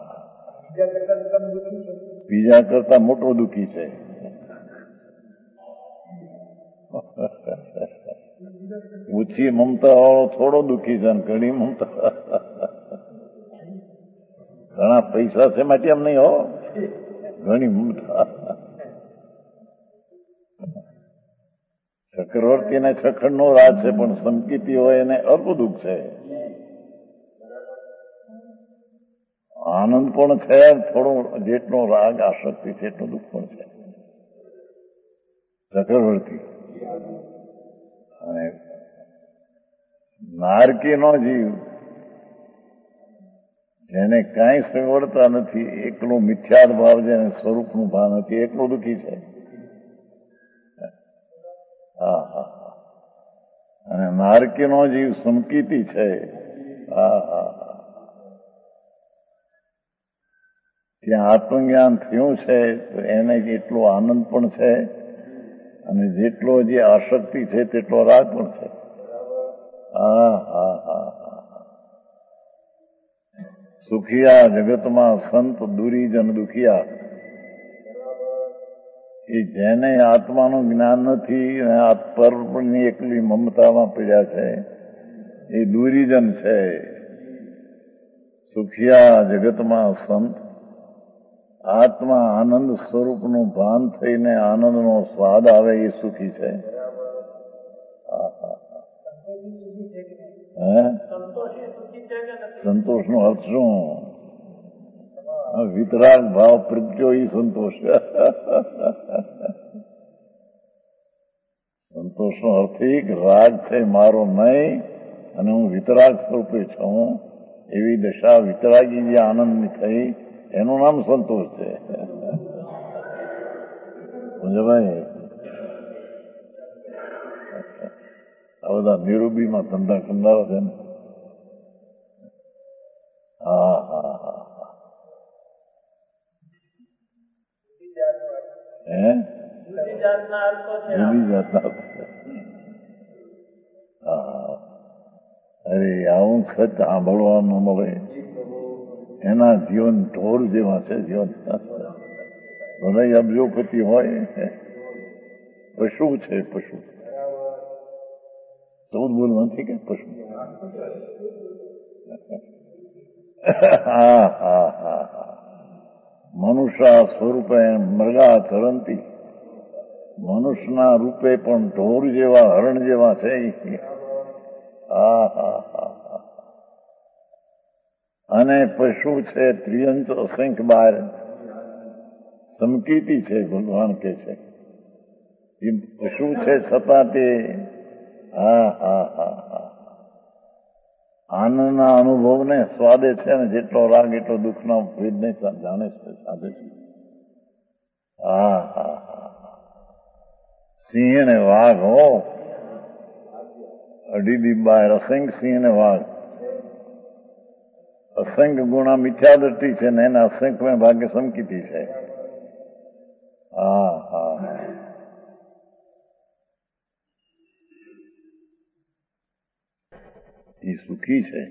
બીજા કરતા મોટો દુઃખી છે. ઓછી મમતા વાળો થોડો દુઃખી છે ને ઘણી મમતા ઘણા પૈસા છે માટે એમ નહીં હો, ઘણી મમતા. ચક્રવર્તી ને છખડ નો રાજ છે, પણ સંકિતી હોય એને અલ્પ દુઃખ છે. આનંદ પણ છે, થોડો જેટલો રાગ આસક્તિ છે એટલું દુઃખ પણ છે. ચક્રવર્તી અને નારકીનો જીવ જેને કાંઈ સગવડતા નથી, એકલું મિથ્યાદ ભાવ જેને સ્વરૂપનું ભાન નથી, એકલું દુઃખી છે. હા હા હા. અને નારકીનો જીવ સંકિતી છે. હા હા હા. ત્યાં આત્મજ્ઞાન થયું છે તો એને એટલો આનંદ પણ છે, અને જેટલો જે આસક્તિ છે તેટલો રાગ પણ છે. હા હા હા હા. સુખિયા જગતમાં સંત દુરીજન દુખિયા. એ જેને આત્માનું જ્ઞાન નથી અને આત્મની એકલી મમતામાં પીડ્યા છે એ દુરીજન છે. સુખિયા જગતમાં સંત આત્મા આનંદ સ્વરૂપનું ભાન થઈને આનંદનો સ્વાદ આવે એ સુખી છે. સંતોષનો અર્થ શું? વિતરાગ ભાવ પ્રત્યો એ સંતોષ. સંતોષનો અર્થ રાગ છે મારો નહીં અને હું વિતરાગ સ્વરૂપે છું, એવી દશા વિતરાગી જે આનંદની થઈ એનું નામ સંતોષ છે. સમજો ભાઈ? આ બધા નિરૂબીમાં ધંધા કરનારા છે ને. હા હા હા હા. હે? જુદી જાતના. હા. અરે આવું સત્ય સાંભળવાનું મળે. એના જીવન ઢોર જેવા છે. જીવન બધા અબજોપતિ હોય, પશુ છે પશુ. 14 બોલ નથી કે પશુ. હા હા હા હા. મનુષ્ય સ્વરૂપે મૃગા ચરંતી. મનુષ્યના રૂપે પણ ઢોર જેવા હરણ જેવા છે. હા હા હા હા. અને પશુ છે ત્રિયંત અસંખ્ય બાર. સમકીતી છે ભગવાન કે છે. એ પશુ છે છતાં તે હા હા હા હા આનંદના અનુભવને સ્વાદે છે ને જેટલો રાગ એટલો દુઃખનો ભેદ નહીં જાણે છે, સાધે છે. હા હા હા. સિંહ ને વાઘ હો, અઢી બાર અસંખ્ય સિંહ ને વાઘ. અસંખ્ય ગુણા મિથ્યા દ્રષ્ટિ છે ને એને અસંખ્ય ભાગ્ય સમકીતી છે. હા હા હા. એ સુખી છે.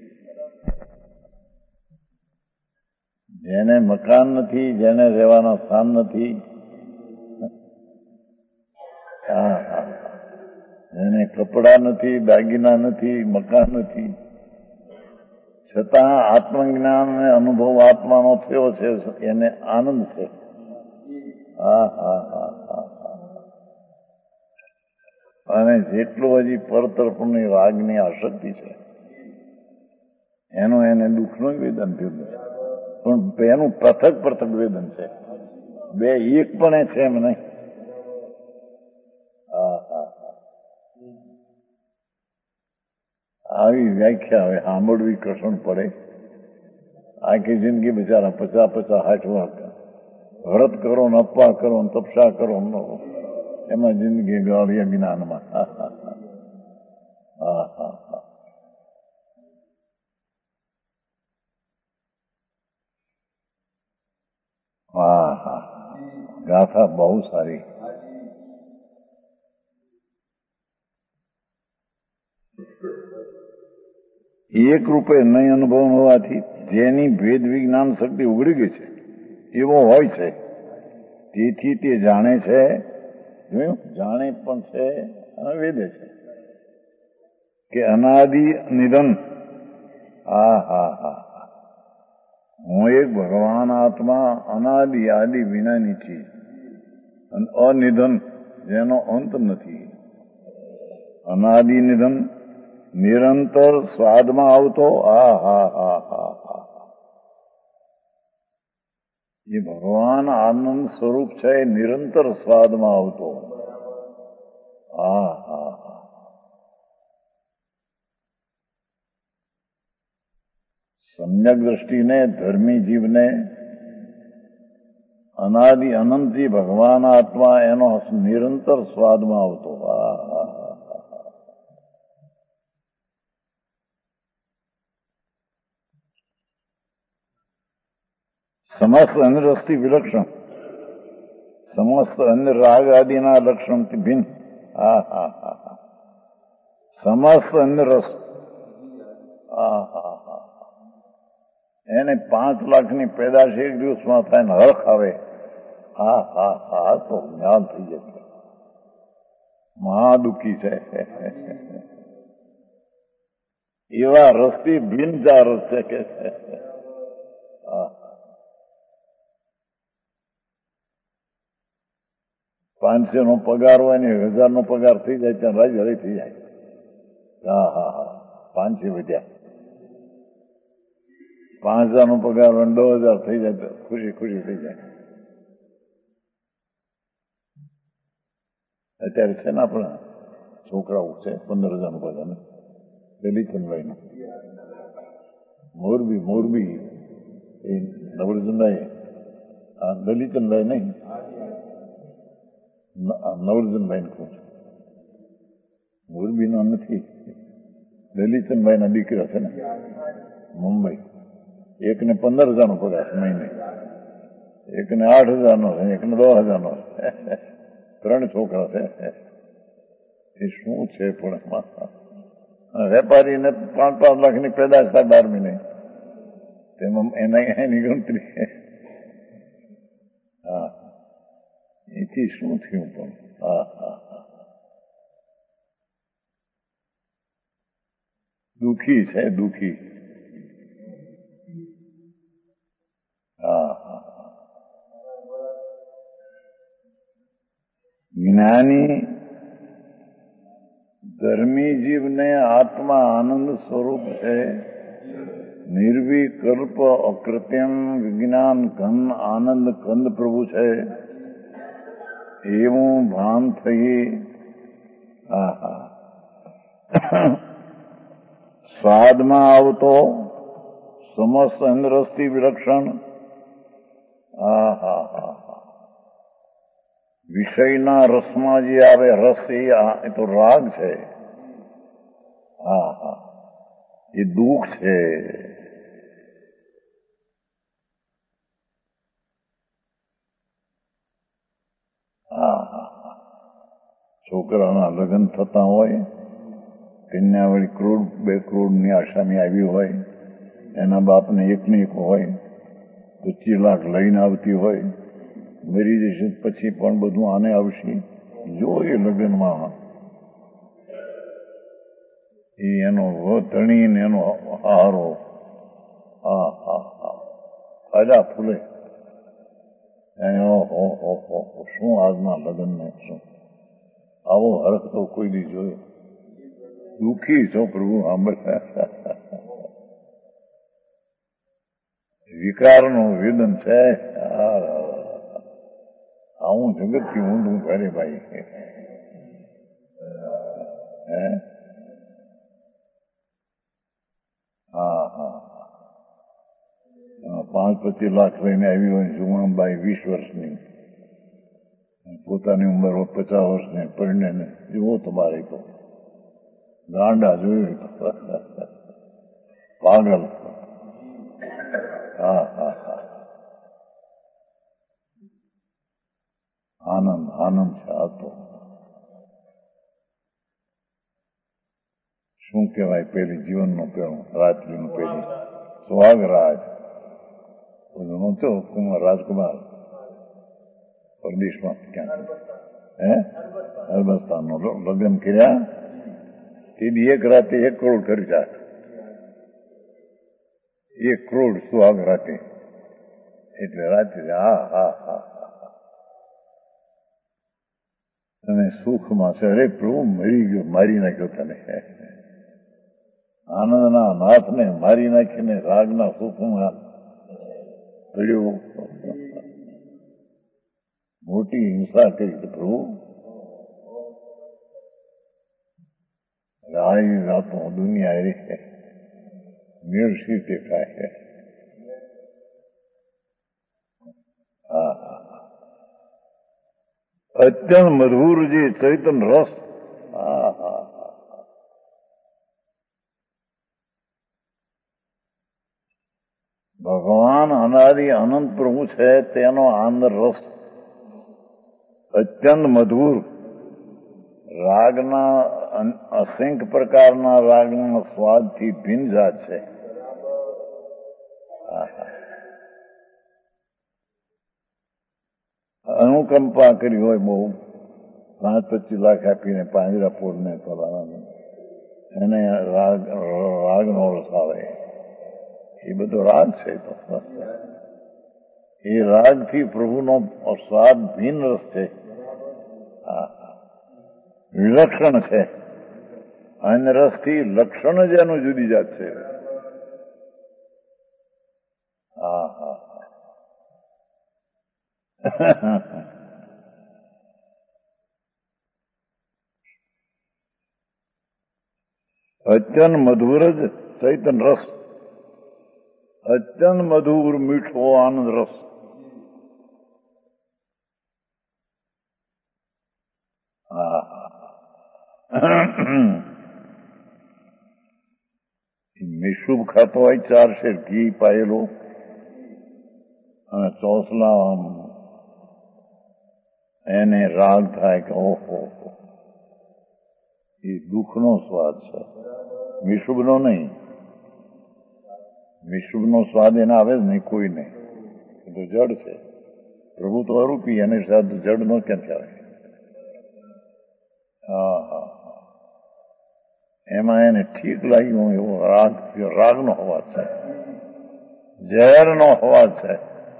જેને મકાન નથી, જેને રહેવાના સ્થાન નથી, હા હા, જેને કપડા નથી, દાગીના નથી, મકાન નથી, છતાં આત્મજ્ઞાન અને અનુભવ આત્માનો થયો છે એને આનંદ છે. હા હા હા હા હા. અને જેટલું હજી પરતરફની રાગની આસક્તિ છે એનું એને દુઃખનું વેદન થયું છે, પણ એનું પૃથક પૃથક વેદન છે. બે એક પણ છે એમ નહીં. હા હા હા. આવી વ્યાખ્યા હવે સાંભળવી કઠણ પડે. આખી જિંદગી બિચારા 50-50, 60 વ્રત કરો ને અપવા કરો ને તપસ્યા કરો એમાં જિંદગી ગાળી જ્ઞાનમાં. હા હા હા હા હા. હા હા. ગાથા બહુ સારી. એક રૂપે નહીં અનુભવ હોવાથી જેની ભેદ વિજ્ઞાન શક્તિ ઉઘડી ગઈ છે એવો હોય છે, તેથી તે જાણે છે, જાણે પણ છે અને વેદે છે. કે અનાદિ નિધન. હા, હું એક ભગવાન આત્મા અનાદિ આદિ વિનાની ચીજ, અનિધન, જેનો અંત નથી. અનાદિ નિધન, નિરંતર સ્વાદમાં આવતો. એ ભગવાન આનંદ સ્વરૂપ છે, નિરંતર સ્વાદમાં આવતો. સમ્યક દ્રષ્ટિને, ધર્મી જીવને અનાદિ અનંતથી ભગવાન આત્મા એનો નિરંતર સ્વાદમાં આવતો. સમસ્ત અન્ય રસથી વિલક્ષણ, સમસ્ત અન્ય રાગ આદિના લક્ષણથી ભિન્ન. સમસ્ત અન્ય રસ. એને 5 લાખની પેદાશ એક દિવસમાં થાય ને હરખ આવે. તો જ્ઞાન થઈ જાય. મહા દુઃખી છે. એવા રસથી ભિન્ન જા રસ છે કે 500નો પગાર હોય ને 1000નો પગાર થઈ જાય ત્યાં રાજી હરી થઈ જાય. 500 વધ્યા. 5000નો પગાર હોય 10,000 થઈ જાય તો ખુશી થઈ જાય. અત્યારે છે ને આપણા છોકરાઓ છે 15,000નો પગાર દલીચંદભાઈ નો મોરબી એ નવરચંદભાઈ, દલીચંદભાઈ નહીં, નવરચંદભાઈ ને કહું છું, મોરબીનો નથી, દલીચંદભાઈ ના દીકરા છે ને મુંબઈ. એકને 15,000નો પગાર મહિને, એકને 8,000નો છે, એકને 10,000નો છે. 3 છોકરા છે. એ શું છે પણ વેપારીને 5-5 લાખની પેદાશ થાય 12 મહિને, તેમાં એની ગણતરી. એથી શું થયું પણ. દુઃખી છે, દુઃખી. જ્ઞાની ધર્મી જીવને આત્મા આનંદ સ્વરૂપ છે, નિર્વિકલ્પ અકૃત્રિમ વિજ્ઞાન ઘન આનંદ કંદ પ્રભુ છે, એવું ભાન થઈ. સ્વાદમાં આવતો, સમસ્ત અંદરસ્થી વિલક્ષણ. વિષયના રસમાં જે આવે રસ, એ તો રાગ છે. એ દુઃખ છે. છોકરાના લગ્ન થતા હોય, કન્યા વળી 1 કરોડ 2 કરોડની આસામી આવી હોય, એના બાપને એકને એક હોય, 25 લાખ લઈને આવતી હોય, મરી જશે પછી પણ બધું આને આવશે. જો એ લગ્નમાં એનો ધણી ને એનો હારો ફાયદા ફૂલે. શું આજના લગ્ન ને શું આવો હરખ તો કોઈ દી જોયો. દુઃખી છો પ્રભુ. વિકારનું વેદન છે. આવું જગતથી ઊંધું કરે ભાઈ. 5-25 લાખ લઈને આવી હોય જુવાનબાઈ 20 વર્ષની, પોતાની ઉંમર 50 વર્ષની, પરિણ્યને જુઓ તમારે તો ગાંડા જોયું પાગલ. આનંદ છે આ તો. શું કહેવાય પેલી જીવનનો પેલું રાત્રિનું પેલી સુહાગરાજ નહોતો રાજકુમાર પરદેશમાં ક્યાં અરબસ્તાનનો લગ્ન કર્યા તેથી એક રાતે 1 કરોડ ખર્ચા, 1 કરોડ સુહાગ રાતે. એટલે રાતે હા હા હા અને સુખમાં છે. અરે પ્રભુ મરી ગયો, મારી નાખ્યો તને. આનંદના નાથને મારી નાખીને રાગના સુખમાં પડ્યો. મોટી હિંસા કરી પ્રભુ. આવી વાતો દુનિયા રે મેળસી તે થાય. હા અત્યંત મધુર જે ચૈતન રસ. હા હા ભગવાન અનાદિ અનંત પ્રભુ છે તેનો આંદર રસ અત્યંત મધુર. રાગના અસંખ્ય પ્રકારના રાગના સ્વાદથી ભિન્ન જાત છે. અનુકંપા કરી હોય બહુ, 5-25 લાખ આપીને પાંજરાપોળને ફલાણાને એને રાગનો રસ આવે. એ બધો રાગ છે. તો એ રાગથી પ્રભુનો સ્વાદ ભિન્ન રસ છે. વિલક્ષણ છે. અન્ય રસથી લક્ષણ જ એનું જુદી જાત છે. હા હા અત્યંત મધુર જ ચૈતન રસ, અત્યંત મધુર મીઠો આનંદ રસ. મિશુબ ખાતો હોય 4 શેર ઘી પાયેલો અને ચોસલા એને રાગ થાય કે ઓહો, એ દુઃખનો સ્વાદ છે. મિશુબનો નહીં. મિશુબનો સ્વાદ એને આવે જ નહીં કોઈને. એ તો જડ છે. પ્રભુ તો અરૂપી, એને સાથ જડનો ક્યાંથી આવે? હા હા એમાં એને ઠીક લાગ્યું એવો રાગનો અવાજ છે, ઝેરનો અવાજ છે,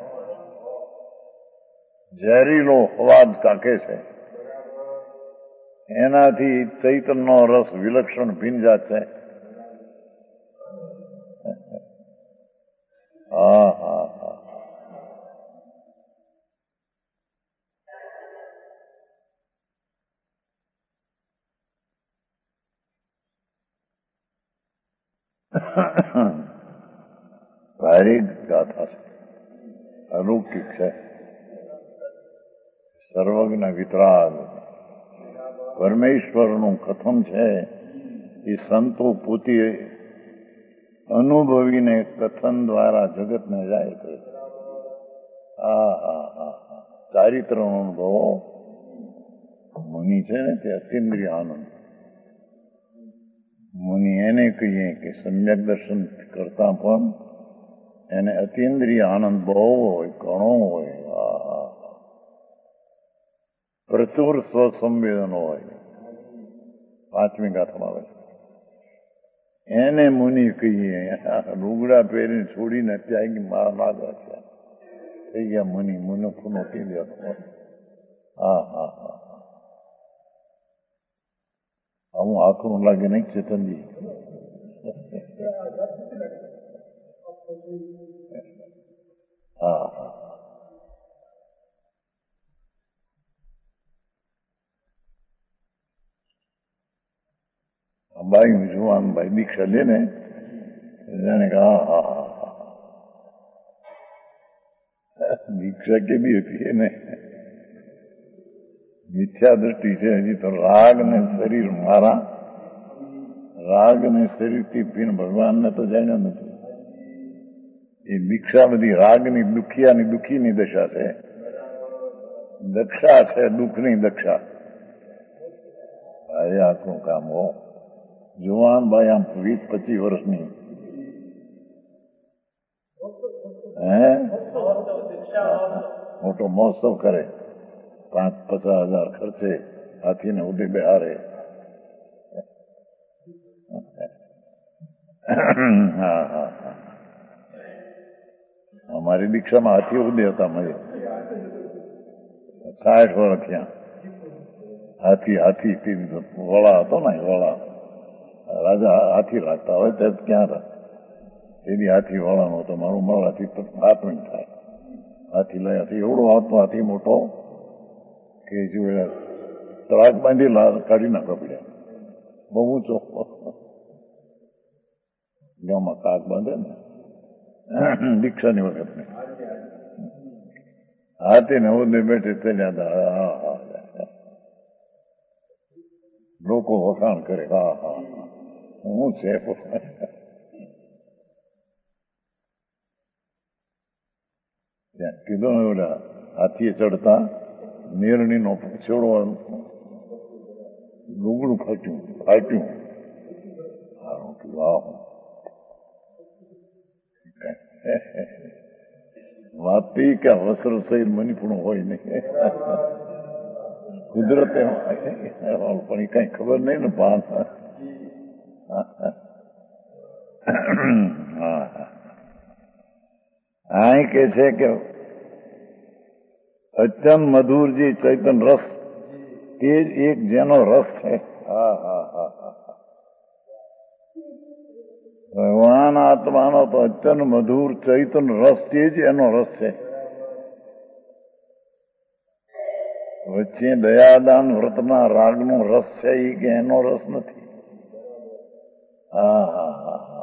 ઝેરીલો અવાજ ચાકે છે. એનાથી ચૈતનનો રસ વિલક્ષણ ભિન્ન જાત છે. હા હા હા ભારી ગાથા છે, અલૌકિક છે. સર્વજ્ઞ વિતરાગ પરમેશ્વરનું કથન છે. એ સંતો પોતે અનુભવીને કથન દ્વારા જગતને જાય છે. હા હા હા હા ચારિત્રનો અનુભવ. મુનિ છે ને તે અતિન્દ્રિય આનંદ. મુનિ એને કહીએ કે સમ્યક દર્શન કરતા પણ એને અતિન્દ્રિય આનંદ બહુ હોય, ઘણો હોય. પ્રચુર સ્વસંવેદન હોય. 5મી ગાથામાં આવે એને મુનિ કહીએ. લુગડા પહેરીને છોડીને ત્યાગી માગ રાખ્યા થઈ ગયા મુનિ. મુનફુનો કહી દે. હા હા હા હું આખું લાગે નહીં ચેતનજી. હા હા અંબાઈ જોવાનું ભાઈ દીક્ષા લે ને જાણે કે હા હા હા દીક્ષા કેવી હતી એને મિથ્યા દ્રષ્ટિ છે. હજી તો રાગ ને શરીર મારા, રાગ ને શરીરથી ભિન્ન ભગવાનને તો જાણ્યો નથી. એ દીક્ષા બધી રાગની દુખિયાની દુઃખીની દશા છે. દક્ષા છે દુઃખની દક્ષા. ભાઈ આખું કામ હો. જુવાન ભાઈ આમ 20-25 વર્ષની મોટો મહોત્સવ કરે, 5-50 હજાર ખર્ચે હાથીને ઉડે બેહારે. હા હા હા, અમારી દીક્ષામાં હાથી ઉદય હતા મજે 60 વર્ષ થયા. હાથી વડા હતો ને, વડા રાજા હાથી રાખતા હોય તે ક્યાં એની હાથી વળાનો હતો. મારું મળવાથી હાથમાં થાય. હાથી લઈ હાથી એવડો આવતો, હાથી મોટો કે જો તળાક બાંધી કાઢી નાખવા પડ્યા. બહુ ઊંચો ગામમાં કાક બાંધે ને દીક્ષાની વખત ને હાથી ને હું બેઠે ચાલ્યા. હા હા, લોકો વખાણ કરે. હા હા, હું છે ત્યાં કીધું ને ઓલા હાથીએ ચડતા નિર્ણી નો છોડો લુગડું ફાટ્યું. સારું કીધું વાતી કે વસ્ત્ર સહિત મનીપણું હોય નહીં. કુદરતે પણ કઈ ખબર નહીં ને પાન. આ કે છે કે અત્યંત મધુરજી ચૈતન રસ તે જ એક જેનો રસ છે. હા હા હા હા, ભગવાન આત્માનો તો અત્યંત મધુર ચૈતન રસ તે જ એનો રસ છે. વચ્ચે દયાદાન વ્રતના રાગનો રસ છે એ કે એનો રસ નથી. હા હા હા હા,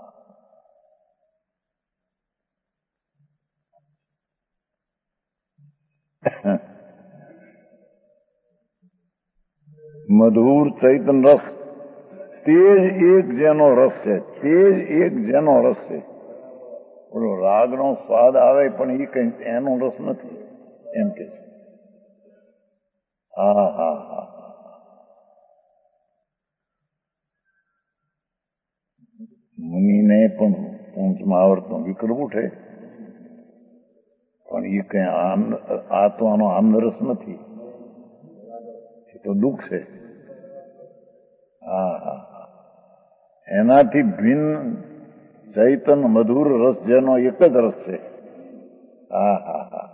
મધુર ચૈતન રસ તે જ એક જેનો રસ છે. તે જ એક જેનો રસ છે. બોલો રાગનો સ્વાદ આવે પણ એ કઈ એનો રસ નથી એમ કે છે. હા હા હા, મુનિને પણ પંચમા આવર્તનો વિકલ્પ ઉઠે પણ એ કઈ આત્માનો આંદરસ નથી. એ તો દુઃખ છે. હા હા, એનાથી ભિન્ન ચૈતન મધુર રસ જેનો એક જ રસ છે. હા હા હા,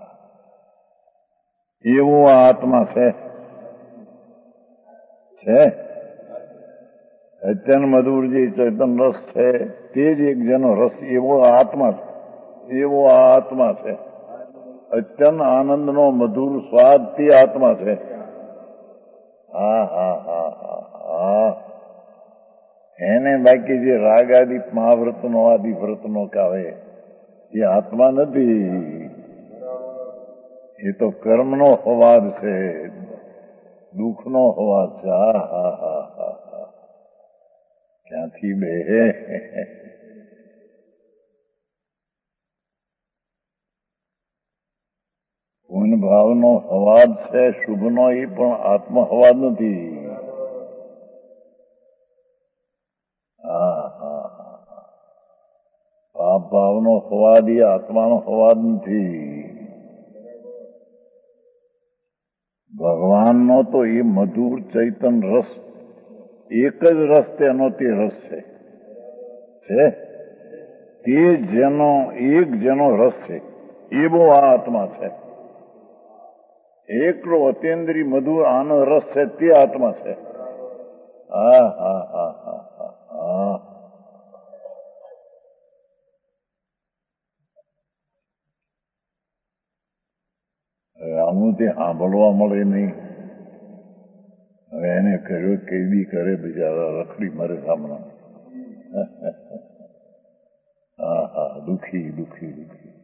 એવો આ આત્મા છે. અત્યંત મધુરજી ચૈતન રસ છે તે જ એક જેનો રસ એવો આત્મા છે. અત્યંત આનંદનો મધુર સ્વાદ તે આત્મા છે. હા હા હા હા હા, એને બાકી જે રાગાદિ મહાવ્રતનો આદિવ્રતનો કાવે એ આત્મા નથી. એ તો કર્મનો અવાજ છે, દુઃખનો અવાજ છે. હા હા હા હા હા, ક્યાંથી બે પૂર્ણ ભાવનો અવાજ છે, શુભનો એ પણ આત્મ અવાજ નથી. હા હા હા, પાપ ભાવનો અવાજ એ આત્માનો અવાજ નથી. ભગવાનનો તો એ મધુર ચૈતન રસ એક જ રસ તેનો તે રસ છે. તે જેનો એક જેનો રસ છે એવો આ આત્મા છે. એકલો અતેન્દ્રી મધુર આનો રસ છે તે આત્મા છે. હા હા હા હા હા હા, આવું તે સાંભળવા મળે નહીં. હવે એને કર્યો કેદી કરે બિચારા રખડી મરે સામના. હા હા, દુઃખી દુઃખી દુઃખી.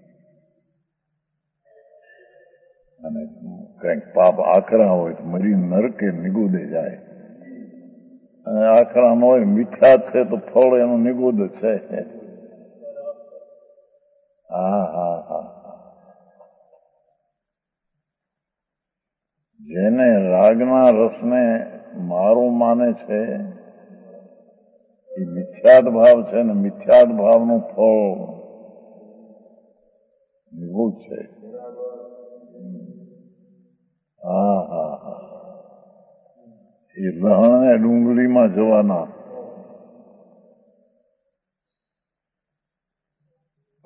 અને કંઈક પાપ આકરા હોય તો મરી નરકે નિગોદે જાય. અને આકરા ન હોય મીઠા છે તો ફળ એનું નિગોદ છે. હા હા હા, જેને રાગના રસને મારું માને છે એ મિથ્યાદ ભાવ છે ને મિથ્યાદ ભાવનું ફળ નિગોદ છે. હા હા હા, એ લહણને ડુંગળીમાં જવાના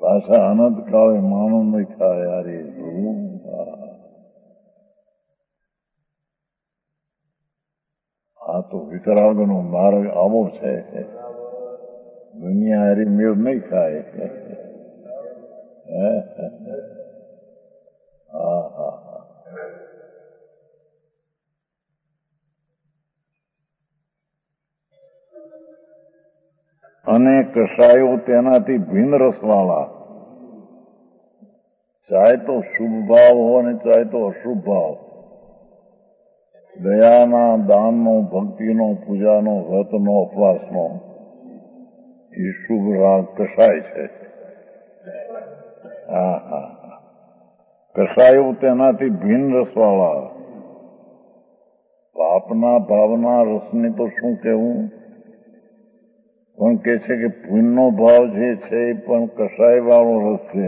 પાછા અનંત કાળે માનવ નહીં થાય યાર. આ તો વિતરાગનો માર્ગ આવો છે. દુનિયા હારી મેળ નહીં થાય. અને કસાયો તેનાથી ભિન્ન રસવાળા, ચાહે તો શુભ ભાવ હોય અને ચાહે તો અશુભ ભાવ, દયાના, દાનનો, ભક્તિનો, પૂજાનો, વ્રતનો, ઉપવાસનો, એ શુભ રાગ કસાય છે. કસાયો તેનાથી ભિન્ન રસવાળા, પાપના ભાવના રસને તો શું કહેવું, પણ કે છે કે પુણ્યનો ભાવ જે છે એ પણ કસાય વાળો રસ છે.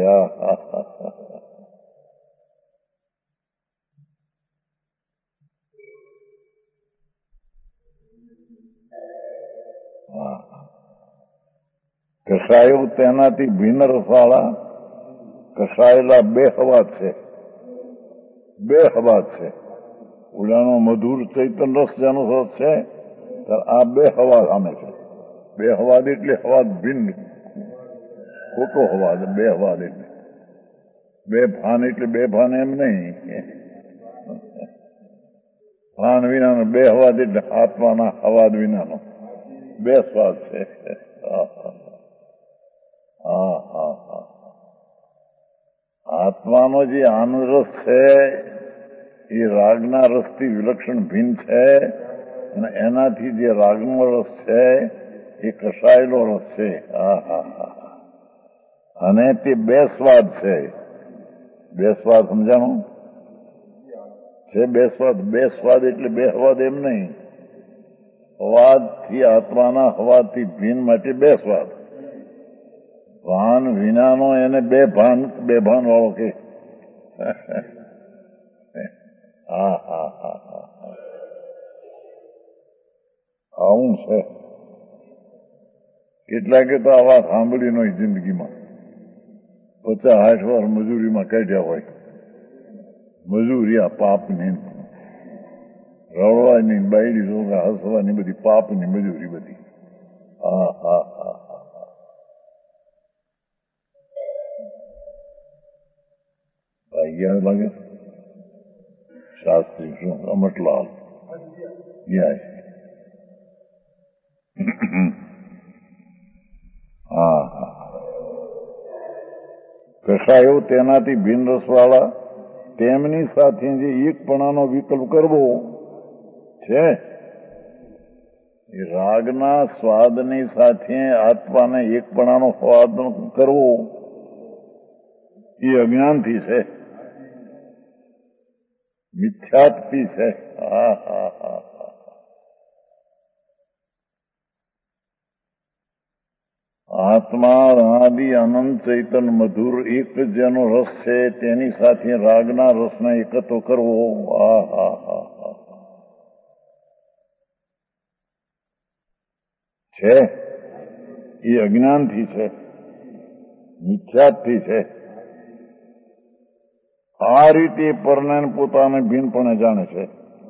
કસાયો તેનાથી ભિન્ન રસવાળા, કસાયેલા બે હવાત છે. બે હવાત છે. ઓલાનો મધુર ચૈતન રસ જેનો રસ છે, આ બે હવા સામે છે. બે હવાદ એટલે હવાદ ભિન્ન, ખોટો હવાદ. બે હવાદ એટલે બે ભાન, એટલે બે ભાન એમ નહીં. ભાન વિનાનો બે હવાદ એટલે આત્માના હવાદ વિનાનો બે સ્વાદ છે. આત્માનો જે આનંદ રસ છે એ રાગના રસથી વિલક્ષણ ભિન્ન છે, અને એનાથી જે રાગનો રસ છે એ કસાયેલો રસ છે. અને તે બે સ્વાદ છે. બે સ્વાદ સમજાણો છે? બે સ્વાદ. બે સ્વાદ એટલે બે હવાદ એમ નહીં. હવાદથી આત્માના હવાદથી ભિન્ન માટે બે સ્વાદ. ભાન વિનાનો એને બે ભાન વાળો કે. આવું છે. કેટલાકે તો આ વાત સાંભળી ન હોય જિંદગીમાં, 50-60 વાર મજૂરીમાં કાઢ્યા હોય. મજૂરી આ પાપની, રડવાની, બાયડી રોગા હસવાની, બધી પાપની મજૂરી બધી. યાદ લાગે શાસ્ત્રી શું અમટલાલ યાદ. કસાયો તેનાથી ભિન્ન રસવાળા, તેમની સાથે જે એકપણાનો વિકલ્પ કરવો છે, એ રાગના સ્વાદની સાથે આત્માને એકપણાનો સ્વાદ કરવો એ અજ્ઞાનથી છે, મિથ્યાથી છે. આત્મા અનાદિ અનંત ચૈતન મધુર એક જેનો રસ છે તેની સાથે રાગના રસને એકત્ર કરવો છે એ અજ્ઞાનથી છે, મિથ્યાથી છે. આ રીતે પરને પોતાને ભિન્નપણે જાણે છે.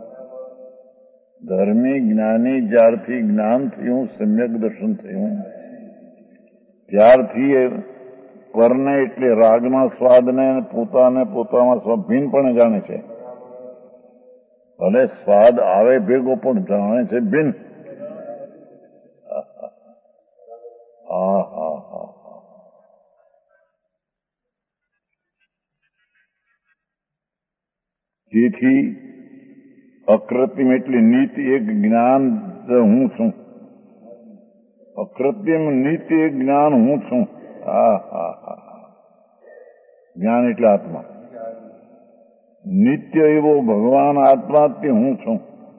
ધર્મી જ્ઞાની જ્યારથી જ્ઞાન થયું, સમ્યક દર્શન થયું, ત્યારથી પરને એટલે રાગના સ્વાદને પોતાને પોતાના ભિન્નપણે જાણે છે. ભલે સ્વાદ આવે ભેગો પણ જાણે છે ભિન્ન. તેથી અકૃત્રિમ એટલે નિત્ય એક જ્ઞાન હું છું. અકૃત્રિમ નિત્ય એક જ્ઞાન હું છું. જ્ઞાન એટલે આત્મા. નિત્ય એવો ભગવાન આત્મા તે હું છું.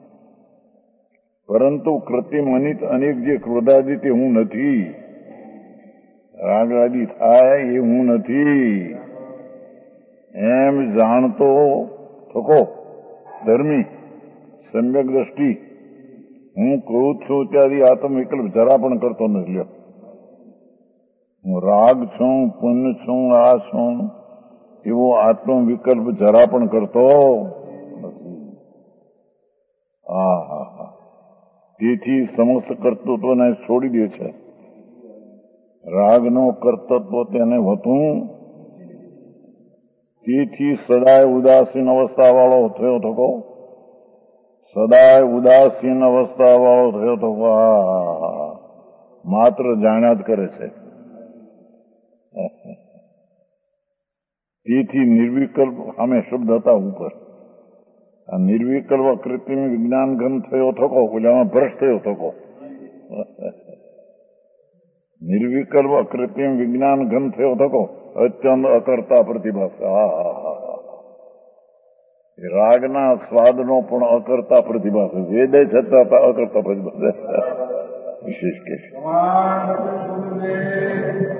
પરંતુ કૃત્રિમ અનેક જે ક્રોધાદી તે હું નથી. રાગવાદી થાય એ હું નથી એમ જાણતો થકો ધર્મી સમ્યક દ્રષ્ટિ હું ક્રોધ છું ત્યાંથી આત્મ વિકલ્પ જરા પણ કરતો નથી. લ્યો, હું રાગ છું, પુણ્ય છું, આ છું એવો આત્મવિકલ્પ જરા પણ કરતો નથી. તેથી સમસ્ત કર્તૃત્વને છોડી દે છે. રાગનો કર્તૃત્વ તેને હતું. તેથી સદાય ઉદાસીન અવસ્થા વાળો થયો થકો, સદાય ઉદાસીન અવસ્થા વાળો થયો થકો. માત્ર જાણ્યા જ કરે છે. તેથી નિર્વિકલ્પ સામે શબ્દ હતા ઉપર. આ નિર્વિકલ્પ કૃત્રિમ વિજ્ઞાન ઘન થયો થકો, ઓલામાં ભ્રષ્ટ થયો થકો. નિર્વિકલ્પ કૃત્રિમ વિજ્ઞાન ઘન થયો થકો, અત્યંત અકર્તા પ્રતિભાસ. રાગના સ્વાદનો પણ અકર્તા પ્રતિભાસ. વેદે છતાં અકર્તા પ્રતિભાસ વિશેષ કે